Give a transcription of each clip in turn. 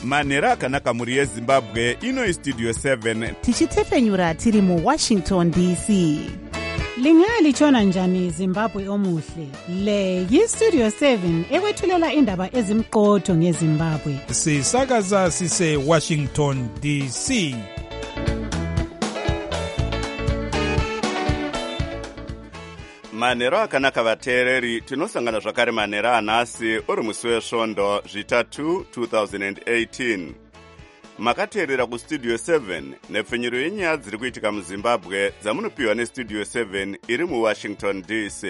manhero akanaka mhuri yezimbabwe. Ino istudio 7 tichitefenyura tiri muWashington DC. Lingalitshona njani Zimbabwe omuhle? Le yistudio 7 ekwethulela indaba ezimqotho ngeZimbabwe. Sisakaza sise Washington DC. manhero akanaka vateereri, tinosangana zvakare manhero anhasi uri musi wesvondo zvitatu 2018. makateerera kustudio 7 nepfenyuro yenyaya dziri kuitika muzimbabwe dzamunopiwa nestudio 7 iri muwashington DC.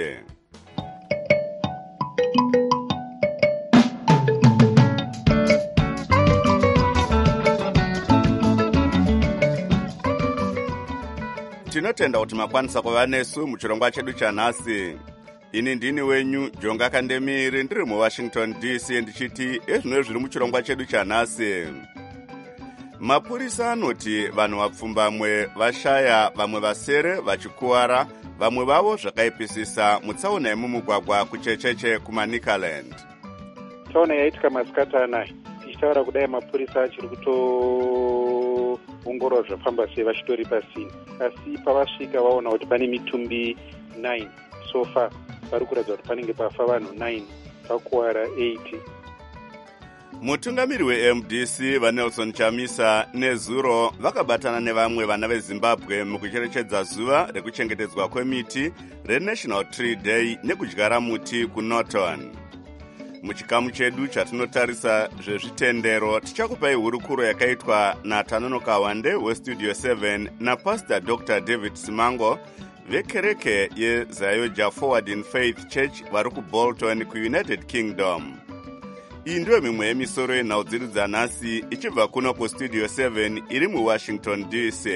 tinotenda kuti makwanisa kuva nesu muchirongwa chedu chanhasi. ini ndini wenyu Jonga Kandemiri, ndiri muwashington DC, ndichiti ezvino zviri muchirongwa chedu chanhasi. mapurisa anoti vanhu vapfumbamwe vashaya, vamwe vasere vachikuwara, vamwe vavo zvakaipisisa mutsaona yemumugwagwa kuchecheche kumanikaland. tsaona yaitika masikati anaya, tichitaura kudai mapurisa achiri kutoongorora zvafamba sei vachitori pasini, asi pavasvika vaona kuti pane mitumbi 9 so far. Vari kuratidza kuti panenge pafa vanhu 9 pakuwara 8. mutungamiri weMDC vaNelson Chamisa nezuro vakabatana nevamwe vana vezimbabwe mukucherechedza zuva rekuchengetedzwa kwemiti reNational Tree Day nekudyara muti kuNorton. muchikamu chedu chatinotarisa zvezvitendero tichakupai hurukuro yakaitwa naTanonoka Wande westudio 7 napastor Dr. David Simango vekereke yeZayoja Forward in Faith Church vari kuBolton kuUnited Kingdom. iyi ndiyo mimwe yemisoro yenhau dziri dzanhasi ichibva kuno kustudio 7 iri muWashington DC.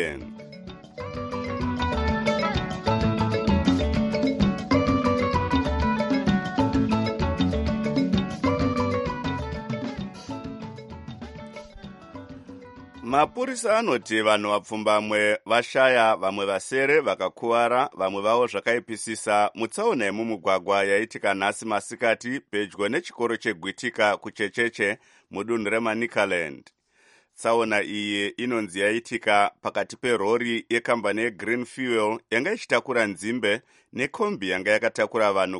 mapurisa anoti vanhu vapfumbamwe vashaya, vamwe vasere vakakuwara, vamwe vavo zvakaipisisa mutsaona yemumugwagwa yaitika nhasi masikati pedyo nechikoro chegwitika kuchecheche mudunhu remanikaland. tsaona iyi inonzi yaitika pakati perori yekambani yeGreen Fuel yanga ichitakura nzimbe nekombi yanga yakatakura vanhu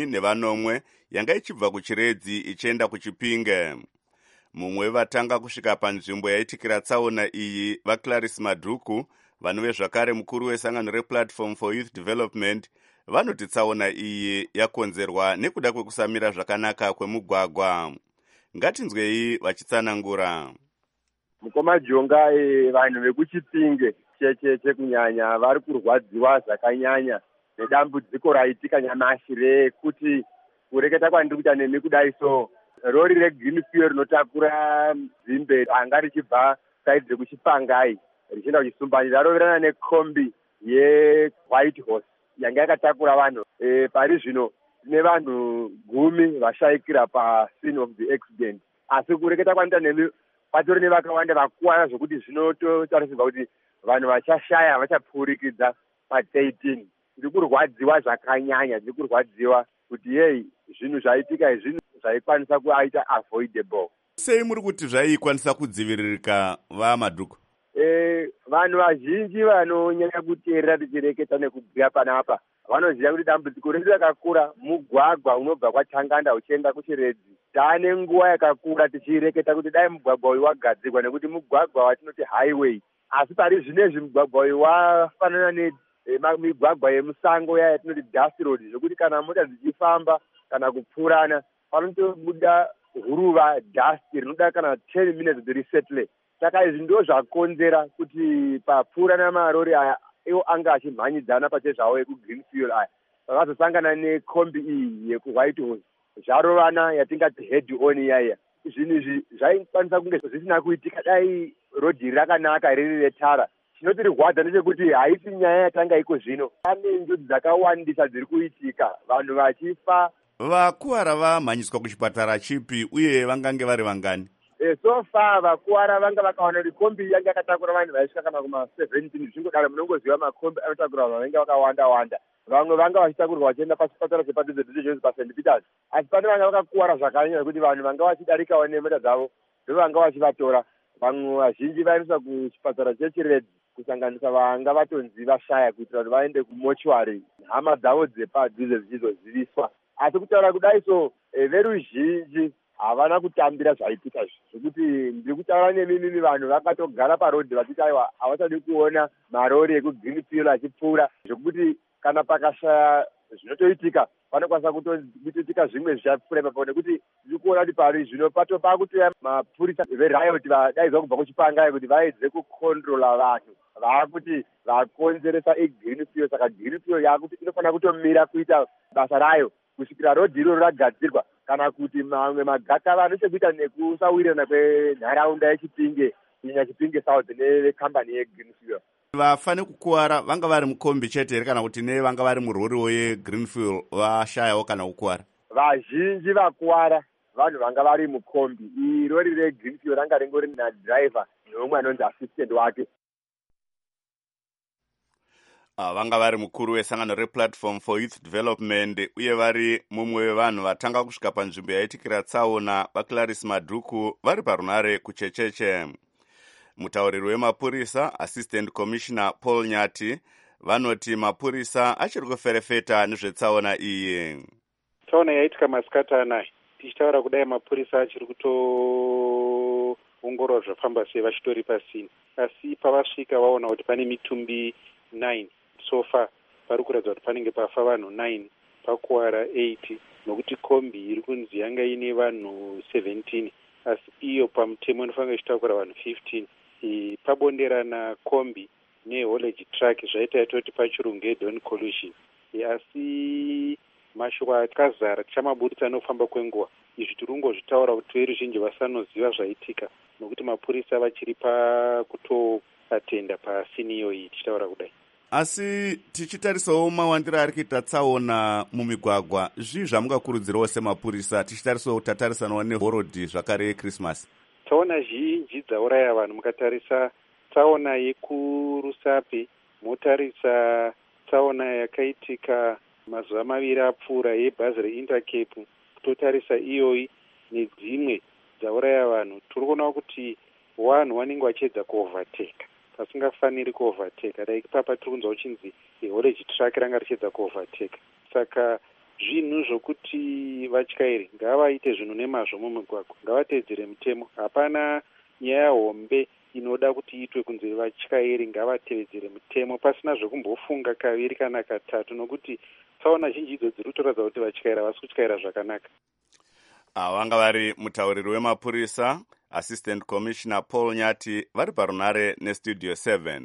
10 yanga ichibva kuchiredzi ichienda kuchipinge. mumwe vatanga kusvika panzvimbo yaitikira tsaona iyi vaClarice Madhuku, vanove zvakare mukuru wesangano rePlatform for Youth Development, vanoti tsaona iyi yakonzerwa nekuda kwekusamira zvakanaka kwemugwagwa. ngatinzwei vachitsanangura. mukoma Jonga, vanhu vekuchipinge checheche kunyanya vari kurwadziwa zvakanyanya nedambudziko raitika nyamashi rekuti kureketa kwandiri kuita nemi kudai so rori reGreen Fuel rinotakura nzimbe anga richibva saidi rekuchipangai richienda kuchisumbani raroverana nekombi yeWhite Horse yanga yakatakura vanhu. pari zvino tine vanhu 10 vashaikira pascene of the accident, asi kureketa kwandita nemi patori nevakawanda vakuwara zvokuti zvinototarisirwa kuti vanhu vachashaya vachapfuurikidza pa13. ndiri kurwadziwa zvakanyanya, ndiri kurwadziwa kuti yei zvinhu zvaitika izvi zvaikwanisa kuaita avoidable. sei muri kuti zvaikwanisa kudziviririka vaMadhuku? vanhu vazhinji vanonyanya kuteerera tichireketa nekubhuya panapa vanoziva kuti dambudziko redu rakakura mugwagwa unobva kwaTanganda uchienda kuchiredzi. taane nguva yakakura tichireketa kuti dai mugwagwa uyu wagadzirwa nekuti mugwagwa watinoti highway, asi pari zvinezvi mugwagwa uyu wafanana nemigwagwa yemusango yaya yatinoti dust road, zvokuti kana mota dzichifamba kana kupfuurana panotobuda huruva dust rinoda kana 10 minutes kuti risettle. saka izvi ndo zvakonzera kuti papfuurana marori aya iwo anga achimhanyidzana pachezvavo yekuGreen Fuel aya vakazosangana nekombi iyi yekuWhite Horse zvarovana yatingati head on yaya. zvinhu izvi zvaikwanisa kunge zvisina kuitika dai rodhi rakanaka riri retara. chinotirwadza ndechekuti haisi nyaya yatanga iko zvino, pane njodzi dzakawandisa dziri kuitika, vanhu vachifa. vakuwara vamhanyiswa kuchipatara chipi uye vangange vari vangani? so far vakuwara vanga vakawana kuti kombi yanga yakatakura vanhu vaisvika kana kuma-17 zvingodaro. munongoziva makombi anotakura vanhu vanenge vakawanda wanda. vamwe vanga vachitakurwa vachienda pachipatara chepadhuze St. Peters, asi pane vanga vakakuwara zvakanyanya kuti vanhu vanga vachidarikawo nemota dzavo ndovanga vachivatora. Vamwe vazhinji vaendeswa kuchipatara chechiredzi kusanganisa vanga vatonzi vashaya kuitira kuti vaende kumochwari hama dzavo dzepadhuze dzichizoziviswa. Asi kutaura kudai so veruzhinji havana kutambira zvaitika zvekuti ndiri kutaura nemimi vanhu vakatogara parodhi vachiti aiwa havachadi kuona marori ekugreenfield achipfuura, zvekuti kana pakashaya zvinotoitika panokwanisa kutoitika zvimwe zvichapfuura ipapo, nekuti ndiri kuona kuti pari zvino pakutoya mapurisa veriot vadaidzwa kubva kuchipanga kuti vaedze kukontrola vanhu vaakuti vakonzeresa egreenfield. Saka greenfield yakuti inofanira kutomira kuita basa rayo kusvikira rodhi iroro ragadzirwa, kana kuti mamwe magakava anochekuita nekusawirirana kwenharaunda yechipinge kunyanya chipinge south nevekambani yegreenfield. Vafane kukuwara vanga vari mukombi chete here kana kuti nevanga vari muroriwo yegreenfield vashayawo kana kukuwara? Vazhinji vakuwara vanhu vanga vari mukombi. Iri rori regreenfield ranga ringori nadhiraivha neumwe anonzi assistant wake. Vanga vari mukuru wesangano replatform for youth development uye vari mumwe wevanhu vatanga kusvika panzvimbo yaitikira tsaona vaClarice Madhuku vari parunare kuchecheche. Mutauriri wemapurisa assistant commissioner Paul Nyati vanoti mapurisa achiri kuferefeta nezvetsaona iyi. Tsaona yaitika masikati anaya, tichitaura kudai mapurisa achiri kutoongorora zvafamba sei vachitori pasini, asi pavasvika vaona kuti pane mitumbi 9 so far. Pari kuratidza kuti panenge pafa vanhu 9 pakuwara 8, nokuti kombi iri kunzi yanga ine vanhu 17 asi iyo pamutemo inofanira ichitakura vanhu 15. Pabonderana kombi nehaulage truck zvaita yatoti pachirungu head-on collision. Asi mashoko akazara tichamaburitsa nokufamba kwenguva. Izvi tiri kungozvitaura kuti veruzhinji vasanoziva zvaitika, nokuti mapurisa vachiri pakutoatenda pasini iyoyi tichitaura kudai. Asi tichitarisawo mawandiro ari kuita tsaona mumigwagwa, zvii zvamungakurudzirawo semapurisa tichitarisawo tatarisanawo nehorodhi zvakare yeChristmas? Tsaona zhinji dzauraya vanhu. Mukatarisa tsaona yekurusape, motarisa tsaona yakaitika mazuva 2 apfuura yebhazi reIntercape, kutotarisa iyoyi nedzimwe dzauraya vanhu, tiri kuona kuti vanhu vanenge vachiedza kuovateka pasingafaniri kuovateka. Dai papa tiri kunzwa uchinzi haulage truck ranga richiedza kuovateka. Saka zvinhu zvokuti vatyairi ngavaite zvinhu nemazvo mumigwagwa, ngavatedzere mutemo. Hapana nyaya hombe inoda kuti iitwe kunze vatyairi ngavatevedzere mutemo pasina zvekumbofunga kaviri kana katatu, nokuti tsaona zhinji idzo dziri kutoratidza kuti vatyairi havasi kutyaira zvakanaka. Vanga vari mutauriri wemapurisa assistant commissioner Paul Nyati vari parunare nestudio 7.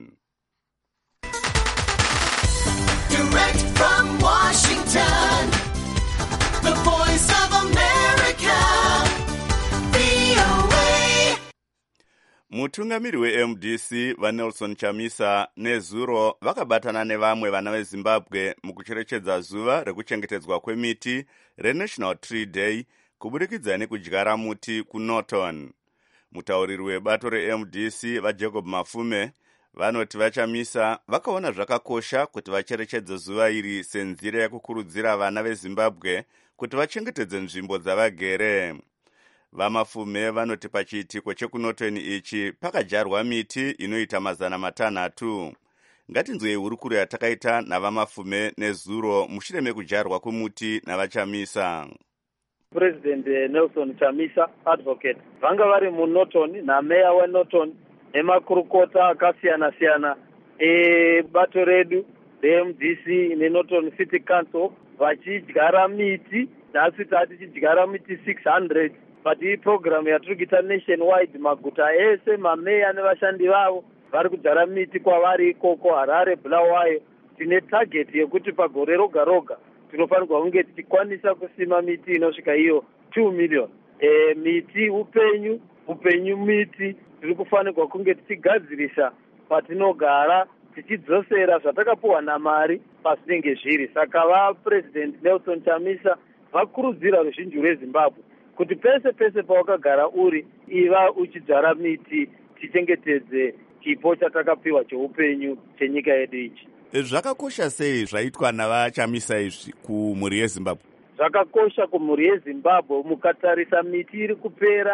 Direct from Washington, the voice of America, VOA. Mutungamiri weMDC vaNelson Chamisa nezuro vakabatana nevamwe vana veZimbabwe mukucherechedza zuva rekuchengetedzwa kwemiti reNational Tree Day kuburikidza nekudyara muti kuNorton. Mutauriri webato reMDC vaJacob Mafume vanoti vaChamisa vakaona zvakakosha kuti vacherechedze zuva iri senzira yekukurudzira vana veZimbabwe kuti vachengetedze nzvimbo dzavagere. VaMafume vanoti pachiitiko chekuNorton ichi pakadyarwa miti inoita 500. Ngatinzwei hurukuro yatakaita navaMafume nezuro mushure mekudyarwa kwemuti navaChamisa. President Nelson Chamisa advocate vanga vari muNorton nameya weNorton nemakurukota akasiyana-siyana ebato redu reMDC neNorton City Council vachidyara miti. Nhasi tati tichidyara miti 600 pati program yatiri kuita nationwide. Maguta ese mameya nevashandi vavo vari kudyara miti kwavari ikoko Harare, Bulawayo. Tine target yekuti pagore roga roga tinofanirwa kunge tichikwanisa kusima miti inosvika iyo 2 million. Miti upenyu miti tiri kufanirwa kunge tichigadzirisa patinogara, tichidzosera zvatakapuwa namari pasinenge zviri. Saka vaPresident Nelson Chamisa vakurudzira ruzhinji rweZimbabwe kuti pese pese pawakagara uri iva uchidyara miti, tichengetedze chipo chatakapiwa cheupenyu chenyika yedu ichi. Zvakakosha sei zvaitwa navaChamisa izvi kumhuri yeZimbabwe? Zvakakosha kumhuri yeZimbabwe. Mukatarisa miti iri kupera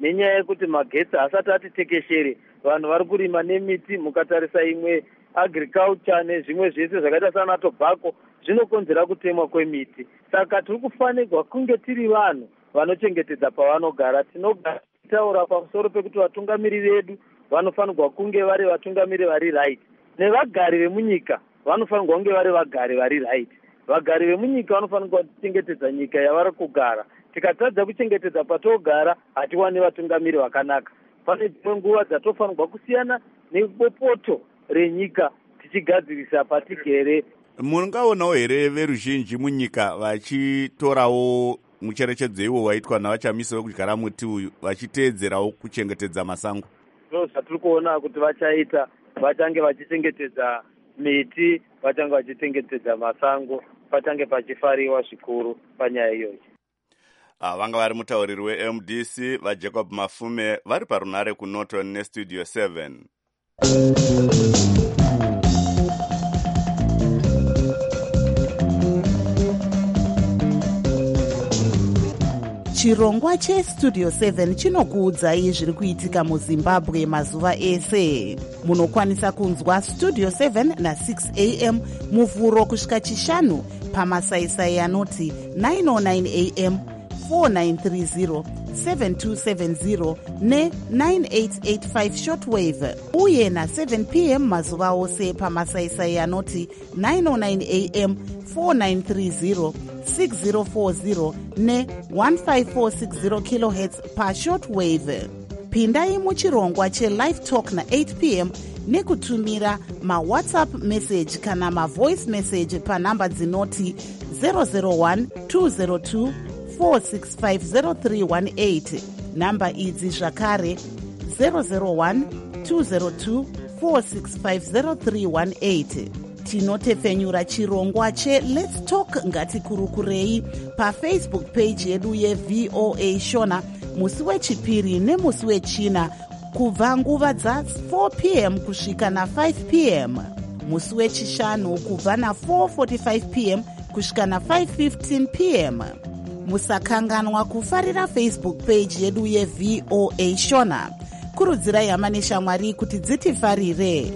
nenyaya yekuti magetsi asati ati tekeshere, vanhu vari kurima nemiti. Mukatarisa imwe agriculture nezvimwe zvese zvakaita sana tobacco zvinokonzera kutemwa kwemiti. Saka tiri kufanirwa kunge tiri vanhu vanochengetedza pavanogara. Tinogara tichitaura pamusoro pekuti vatungamiri vedu vanofanirwa kunge vari vatungamiri vari right, nevagari vemunyika vanofanirwa kunge vari vagari vari right. Vagari vemunyika vanofanirwa kuchengetedza nyika yavari kugara. Tikatadza kuchengetedza patogara, hatiwani vatungamiri vakanaka. Pane dzimwe nguva dzatofanirwa kusiyana nebopoto renyika tichigadzirisa patigere. Mungaonawo here veruzhinji munyika vachitorawo mucherechedzo iwo waitwa navachamisa vekugara muti uyu vachiteedzerawo kuchengetedza masango? Zvino zvatiri kuona kuti vachaita, vachange vachichengetedza miti, vachange vachichengetedza masango, pachange pachifariwa zvikuru panyaya iyoyi. Vanga vari mutauriri weMDC vaJacob Mafume vari parunare kuNorton neStudio 7. chirongwa chestudio 7 chinokuudzai zviri kuitika muzimbabwe mazuva ese. Munokwanisa kunzwa studio 7 na6 am muvhuro kusvika chishanu pamasaisai anoti 909 am 4930 7270 ne9885 shortwave uye na7 pm mazuva ose pamasaisai anoti 909 am 4930 6040 ne1546 kHz pashortwave. Pindai muchirongwa chelive talk na8 pm nekutumira mawhatsapp message kana mavoice message panhamba dzinoti 001 202 4650318. Namba idzi zvakare 001 202 4650318. Tinotepfenyura chirongwa cheLet's Talk ngatikurukurei pafacebook page yedu yeVOA Shona musi wechipiri nemusi wechina kubva nguva dza4 pm kusvika na5 pm, musi wechishanu kubva na4:45 pm kusvika na5:15 pm. Musakanganwa kufarira Facebook page yedu yeVOA Shona. Kurudzirai hama neshamwari kuti dzitifarire.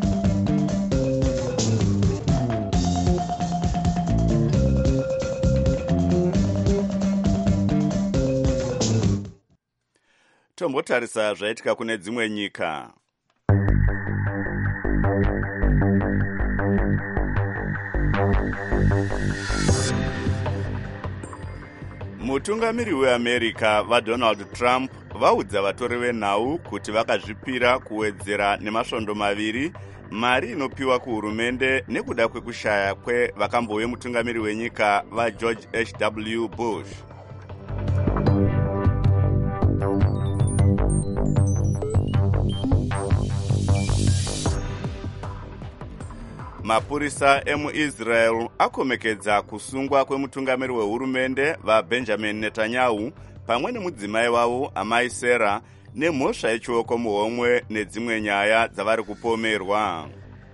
Tombotarisa zvaitika kune dzimwe nyika. Mutungamiri weAmerica vaDonald Trump vaudza vatori venhau kuti vakazvipira kuwedzera nemasvondo 2 mari inopiwa kuhurumende nekuda kwekushaya kwevakambove mutungamiri wenyika vaGeorge H.W. Bush. Mapurisa emuIsrael akomekedza kusungwa kwemutungamiri wehurumende vaBenjamin Netanyahu pamwe nemudzimai wavo amai Sarah nemhosva yechioko muhomwe nedzimwe nyaya dzavari kupomerwa.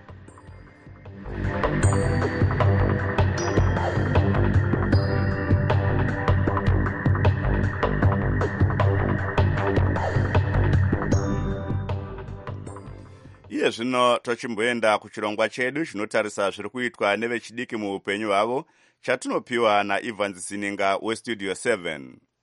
Iye zvino tochimboenda kuchirongwa chedu chinotarisa zviri kuitwa nevechidiki muupenyu hwavo chatinopiwa naIvans Sininga weStudio 7.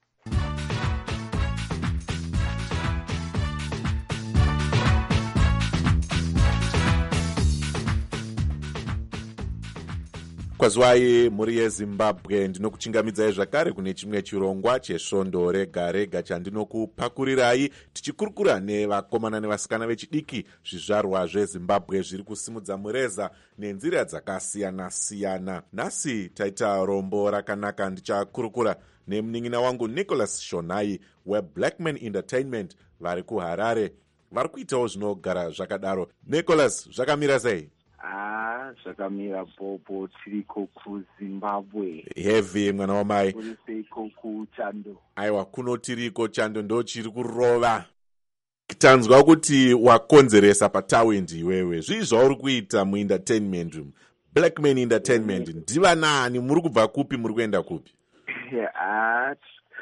Kwazwai muri yeZimbabwe, ndinokuchingamidzai zvakare kune chimwe chirongwa chesvondo rega rega chandinokupakurirai tichikurukura nevakomana nevasikana vechidiki zvizvarwa zveZimbabwe zviri kusimudza mureza nenzira dzakasiyana siyana. Nhasi taita rombo rakanaka. Ndichakurukura nemunin'ina wangu Nicholas Shonai weBlackman Entertainment vari kuHarare. Vari kuitawo zvinogara zvakadaro. Nicholas, zvakamira sei? Zvakamira popo, tiriko kuZimbabwe. Heavy mwana wamai. Kuriseko kuChando. Aiwa, kunotiriko Chando ndo chiri kurova. Tanzwa kuti wakonzeresa patawindi iwewe. Zvii zvauri kuita muentertainment room? Blackman Entertainment. Ndiva nani, muri kubva kupi, muri kuenda kupi?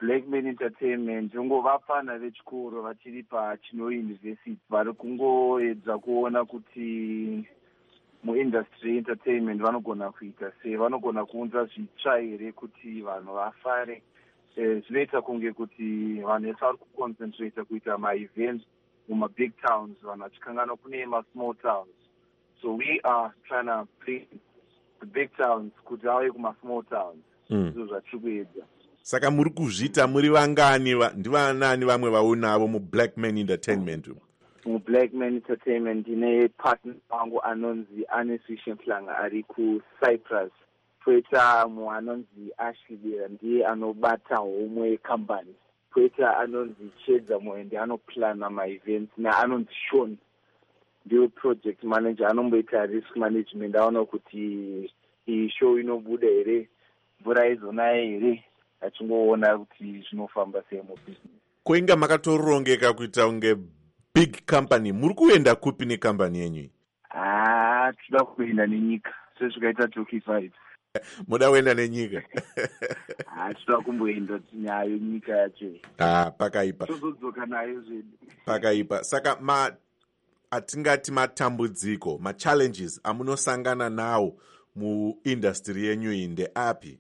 Blackman Entertainment vafana vechikoro vachiri pachino university vari kungoedza kuona kuti muindustry entertainment vanogona kuita sei, vanogona kuunza zvitsva here kuti vanhu vafare. Zvinoita kunge kuti vanhu vese vari kuconcentrata kuita ma-events muma-big towns, vanhu vachikangana kune ma-small towns. So we are trying to play the big towns kuti vauye kuma-small towns. Izvo zvatiri kuedza. Saka muri kuzvita muri vangani, ndivanani vamwe vaunavo muBlackman Entertainment? MuBlackman Entertainment ndine partner wangu anonzi Aneswishe Mhlanga ari kuCyprus. Poita anonzi Ashley Bera ndiye anobata homwe company. Poita anonzi Chedza Moende anoplana ma-events, anonzi Sean ndiye project manager anomboita risk management, aona kuti iyi show inobuda here, mvura izonaya here, achingoona kuti zvinofamba sei mubusiness. Kuinga makatorongeka kuita unge big company, muri kuenda kupi necompany yenyu? Tinoda kuenda nenyika sezvikaita Toki5. Muda kuenda nenyika? Tinoda kumboenda nayo nyika yacho. Pakaipa. Tozodzoka nayo zvedu. Pakaipa. Saka atingati matambudziko, ma-challenges amunosangana nawo muindustry yenyu iyi ndeapi?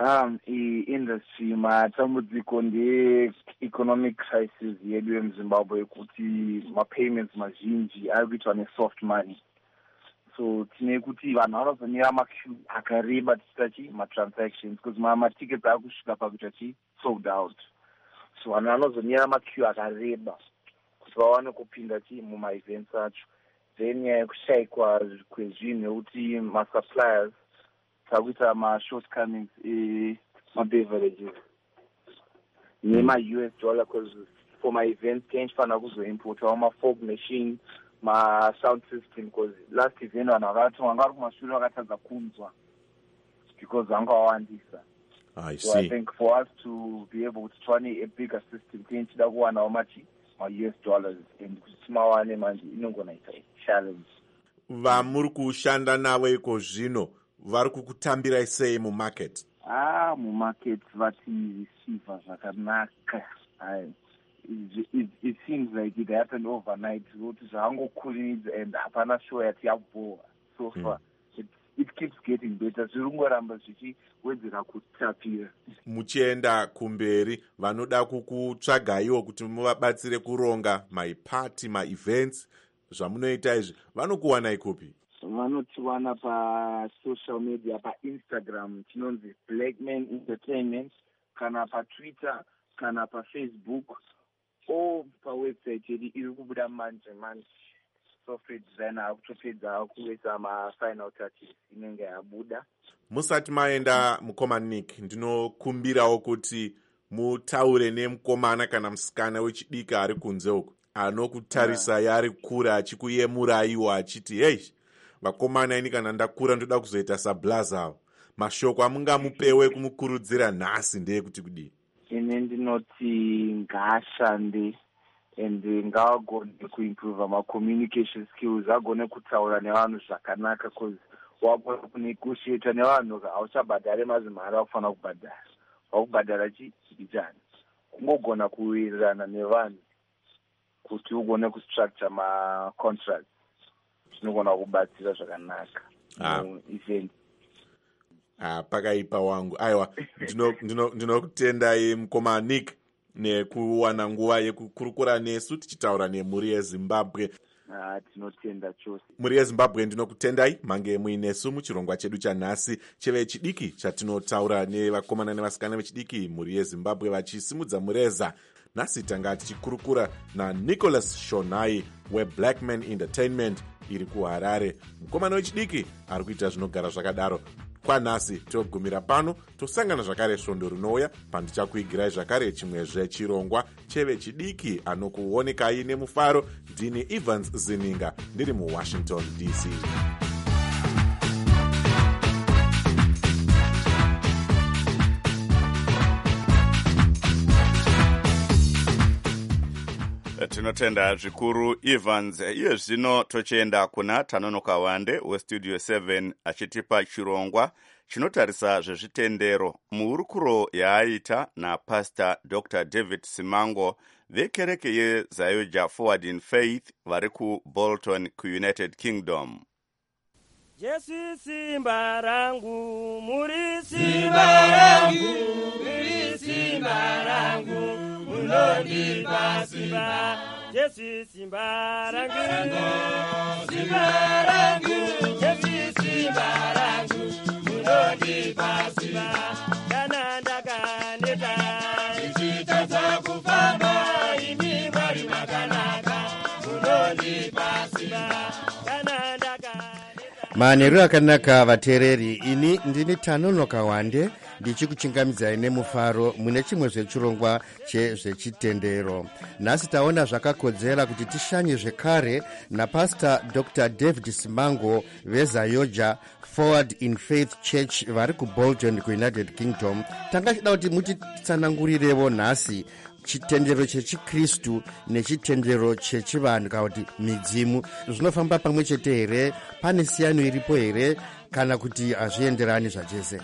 Industry matambudziko ndeye-economic crisis yedu yemuZimbabwe, kuti ma-payments mazhinji ari kuitwa ne-soft money. So tine kuti vanhu vanozomira ma-queue akareba tichita ma-transactions, because ma-tickets ari kusvika pakuita sold out. So vanhu vanozomira ma-queue akareba kuti vawane kupinda muma-events acho. Then nyaya yekushayikwa kwezvinhu nekuti ma-suppliers takuita ma-shortcomings ma-beverages nema-US dollar, because for ma-events tinfanira kuzoimportawo ma-fog machine, ma-sound system, because last event vanhu vakati vanga vari kumashure vakatadza kunzwa because vanga vawandisa. So I think for us to be able to turn a bigger system, tinchida kuwanawo ma-US dollars, and kuti timawane manje inongona ita challenge. Vamuri kushanda navo iko zvino vari kukutambirai sei mumarket? Mumarket vati receiver zvakanaka. It seems like it happened overnight. Kuti zvangokuridza and hapana show yati yabhora so far. It keeps getting better. Zvirungoramba zvichiwedzera kutapira. Muchienda kumberi, vanoda kukutsvagaiwo kuti muvabatsire kuronga my-party, ma-events, zvamunoita izvi, vanokuwanai kupi? Vanotiwana pa-social media, pa-Instagram, tinonzi Blackman Entertainment, kana pa-Twitter, kana pa-Facebook, o pa-website yedu iri kubuda manje. Software designer akutopedza kuisa ma-final touches inenge yabuda. Musati maenda mukoma Nick, ndinokumbirawo kuti mutaure nemukomana kana musikana wechidika ari kunze uku, anokutarisa yari kura achikuyemuraiwo achiti hey, vakomana ini kana ndakura ndoda kuzoita sablaza. Mashoko amungamupewe kumukurudzira nhasi ndeyekuti kudii? Ine ndinoti ngaashande and ngavagone kuimprove ma-communication skills, agone kutaura nevanhu zvakanaka, because wagona kunegotiata nevanhu hauchabhadhare mazimari akufanira kubhadhara, wakubhadhara chichani, kungogona kuwirirana nevanhu kuti ugone kustructure ma-contracts, zvinogona kubatsira zvakanaka mu-event. Pakaipa wangu. Aiwa, ndinokutendai mukoma Nick nekuwana nguva yekukurukura nesu tichitaura nemhuri yeZimbabwe. Tinotenda chose. Mhuri yeZimbabwe ndinokutendai mange muinesu muchirongwa chedu chanhasi chevechidiki chatinotaura nevakomana nevasikana vechidiki mhuri yeZimbabwe vachisimudza mureza. Nhasi tanga tichikurukura naNicholas Shonai weBlackman Entertainment iri kuHarare. Mukomana wechidiki ari kuita zvinogara zvakadaro. Kwanhasi togumira pano, tosangana zvakare svondo rinouya pandichakuigirai zvakare chimwezve chirongwa chevechidiki. Anokuonekai nemufaro ndini Evans Zininga ndiri muWashington DC. Tinotenda zvikuru Evans. Iye zvino tochienda kuna Tanonoka Wande westudio 7 achitipa chirongwa chinotarisa zvezvitendero muhurukuro yaaita naPastor Dr. David Simango vekereke yeZayoja Forward in Faith vari kuBolton kuUnited Kingdom. Jesu simba rangu, muri simba rangu, muri simba rangu, munondipa simba. Jesu simba rangu, simba rangu, Jesu simba rangu, munondipa simba. Kana ndakaneta, ichitadza kufamba, imi mwari makanaka, munondipa simba. Kana ndakaneta. Manheru akanaka vateereri, ini ndini Tanonoka Wande ndichikuchingamidzai nemufaro mune chimwe zvechirongwa chezvechitendero. Nhasi taona zvakakodzera kuti tishanye zvekare naPastor Dr. David Simango veZayoja Forward in Faith Church vari kuBolton kuUnited Kingdom. Tanga chida kuti mutitsanangurirevo nhasi chitendero chechikristu nechitendero chechivanhu kana kuti midzimu zvinofamba pamwe chete here? Pane siyano iripo here kana kuti hazvienderani zvachese?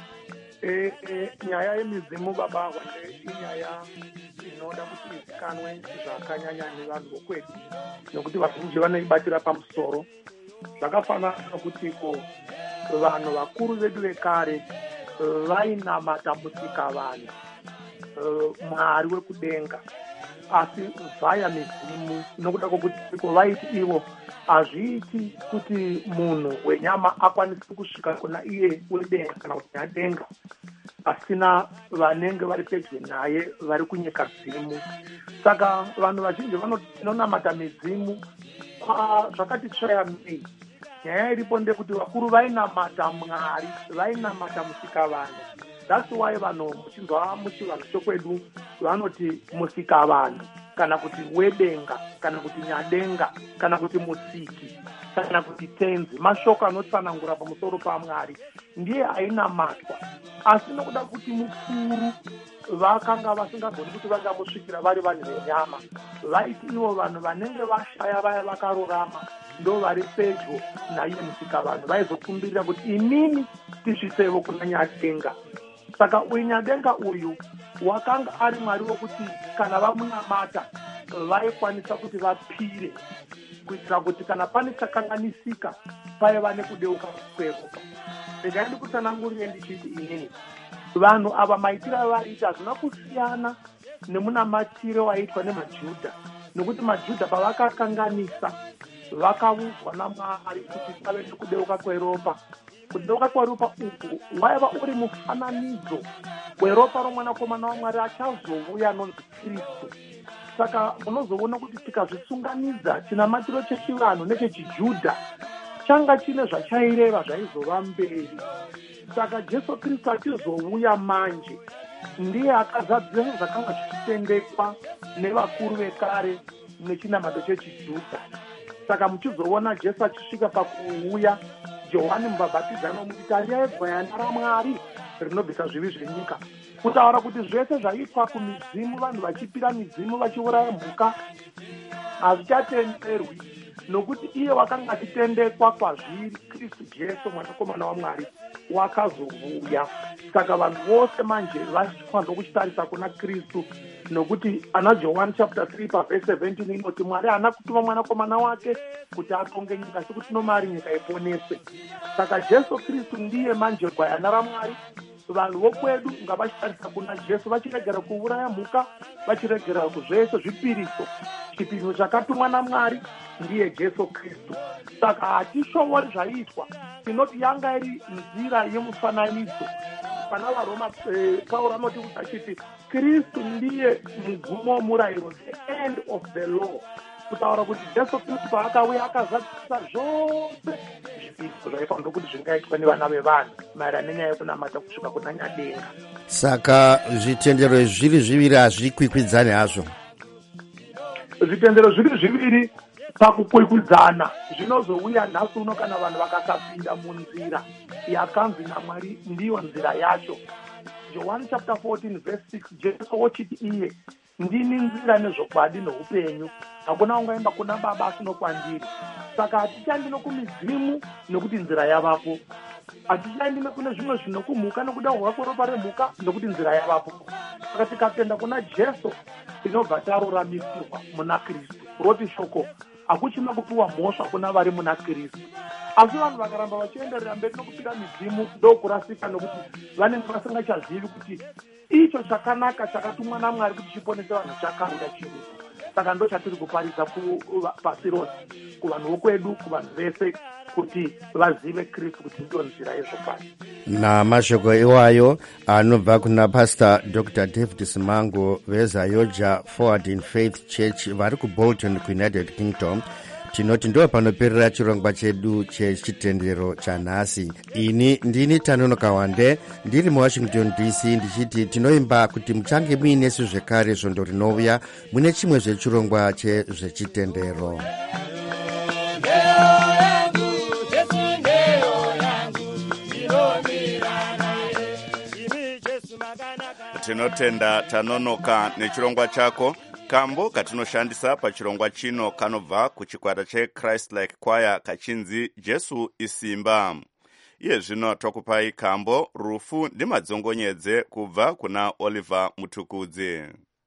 Nyaya yemidzimu baba Wande inyaya inoda kuti izikanwe zvakanyanya nevanhu vokwedu, nokuti vazhinji vanoibatira pamusoro. Zvakafanana nokuti vanhu vakuru vedu vekare vainamata musikavanhu, Mwari wekudenga, asi vaya midzimu, nokuda kwokuti vaiti ivo hazviiti kuti munhu wenyama akwanise kusvika kuna iye wedenga kana kuti nyadenga asina vanenge vari pedyo naye vari kunyika dzimu. Saka vanhu vazhinji vanonamata midzimu zvakati tsvayamei. Nyaya iripo ndekuti vakuru vainamata Mwari, vainamata musikavanhu. That's why vanhu muchinzwa muchivanhu chokwedu vanoti musikavanhu kana kuti wedenga kana kuti nyadenga kana kuti musiki kana kuti tenzi, mashoko anotsanangura pamusoro paMwari, ndiye ainamatwa. Asi nokuda kuti mukuru vakanga vasingagoni kuti vangamusvikira vari vanhu venyama, vaiti ivo vanhu vanenge vashaya vaya vakarurama ndo vari pedyo naiye musikavanhu vaizokumbirira kuti inini tisvisevo kuna nyadenga. Saka uyu nyadenga uyu wakanga ari Mwari wokuti kana vamunamata vaikwanisa kuti vapire, kuitira kuti kana pane chakanganisika paiva nekudeuka kweropa. Regai ndikutsanangurire ndichiti inini vanhu ava maitiro avaiita hazvina kusiyana nemunamatiro waiitwa nemaJudha, nokuti maJudha pavakakanganisa vakaudzwa naMwari kuti pave nekudeuka kweropa. Kudeuka kweropa uku waiva uri mufananidzo weropa romwanakomana waMwari achazouya anonzi Kristu. Saka unozoona kuti tikazvisunganidza chinamatiro chechivanhu nechechiJudha changa chine zvachaireva zvaizova mberi. Saka Jesu Kristu achizouya manje ndiye akazadzisa zvakanga zvichitendekwa nevakuru vekare nechinamato chechiJudha. Saka muchizoona Jesu achisvika pakuuya, Johani Mubhabhatidzi anomuti tarirai gwayana raMwari rinobvisa zvivi zvenyika. Kutaura kuti zvese zvaiitwa kumidzimu, vanhu vachipira midzimu vachiuraya mhuka, hazvichatenderwi, nokuti iye wakanga achitendekwa kwazviri Kristu Jesu mwanakomana waMwari wakazouya. Saka vanhu vose manje vafanirwa kuchitarisa kuna Kristu, nokuti ana John chapter 3 pavhesi 17 inoti Mwari haana kutuma mwanakomana wake kuti atonge nyika, asi kuti nomari nyika iponeswe. Saka Jesu Kristu ndiye manje gwayana raMwari. Vanhu vokwedu ngavachitarisa kuna Jesu, vachiregera kuuraya mhuka, vachiregera zvese zvipiriso. Chipiriso chakatumwa naMwari ndiye Jesu Kristu. Saka hatishowori zvaiitwa, tinoti yanga iri nzira yemufananidzo. Pana vaRoma Pauro anoti kuti achiti Kristu ndiye mugumo womurayiro, the end of the law. Kutaura kuti Jesu Kristu paakauya akazadzisa zvose zvipiriso zvaifanirwa kuti zvingaitwa nevana vevanhu maererano nenyaya yekunamata kusvika kuna nyadenga. Saka zvitendero zviri zviviri hazvikwikwidzani hazvo. Zvitendero zviri zviviri pakukwikwidzana zvinozouya nhasi uno kana vanhu vakasapinda munzira yakanzi naMwari ndiyo nzira yacho. John chapter 14 verse 6, Jesu ochiti iye ndini nzira nezvokwadi noupenyu, hakuna ungaenda kuna baba asino kwandiri. Saka hatichandi nokumidzimu nokuti nzira yavapo. Hatichandi nekune zvimwe zvinokumhuka nokuda rwako ropa remhuka nokuti nzira yavapo. Saka tikatenda kuna Jesu tinobva taruramisirwa muna Kristu. Roti shoko hakuchina kupiwa mhosva kuna vari muna Kristu. Asi vanhu vakaramba vachienderera mberi nokupira midzimu ndokurasika nokuti vanenge vasingachazivi kuti icho chakanaka chakatumwa naMwari kuti chiponese vanhu chakarura chiri. Saka ndo chatiri kuparidza pasi rose kuvanhu vokwedu, kuvanhu vese kuti vazive Kristu kuti ndiyo nzira yezvokwadi. Namashoko iwayo anobva kuna Pastor Dr. David Simango veZayoja Forward in Faith Church vari kuBolton kuUnited Kingdom. Tinoti ndo panoperera chirongwa chedu chechitendero chanhasi. Ini ndini Tanonoka Wande ndiri muWashington DC ndichiti tinoimba kuti muchange muinesu zvekare svondo rinouya mune chimwe zvechirongwa chezvechitendero. Tinotenda Tanonoka nechirongwa chako. Kambo katinoshandisa pachirongwa chino kanobva kuchikwata cheChrist Like Choir kachinzi Jesu isimba. Iye zvino tokupai kambo rufu ndimadzongonyedze kubva kuna Oliver Mutukudzi.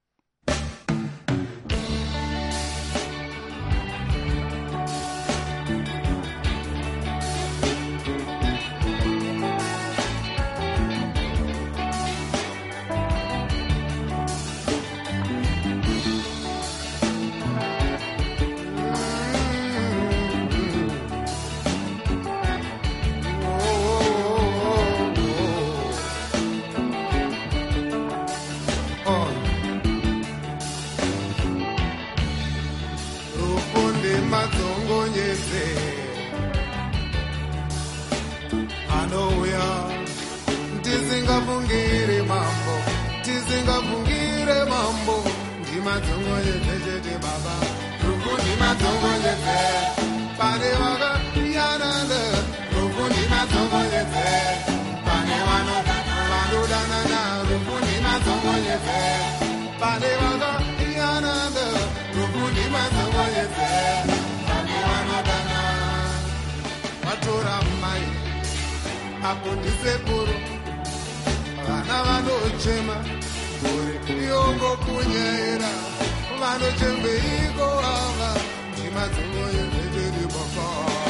Akundisekuru vana vanochema kuri yongo kunyera vanochembeiko ava ndimadzongo yezvederi baba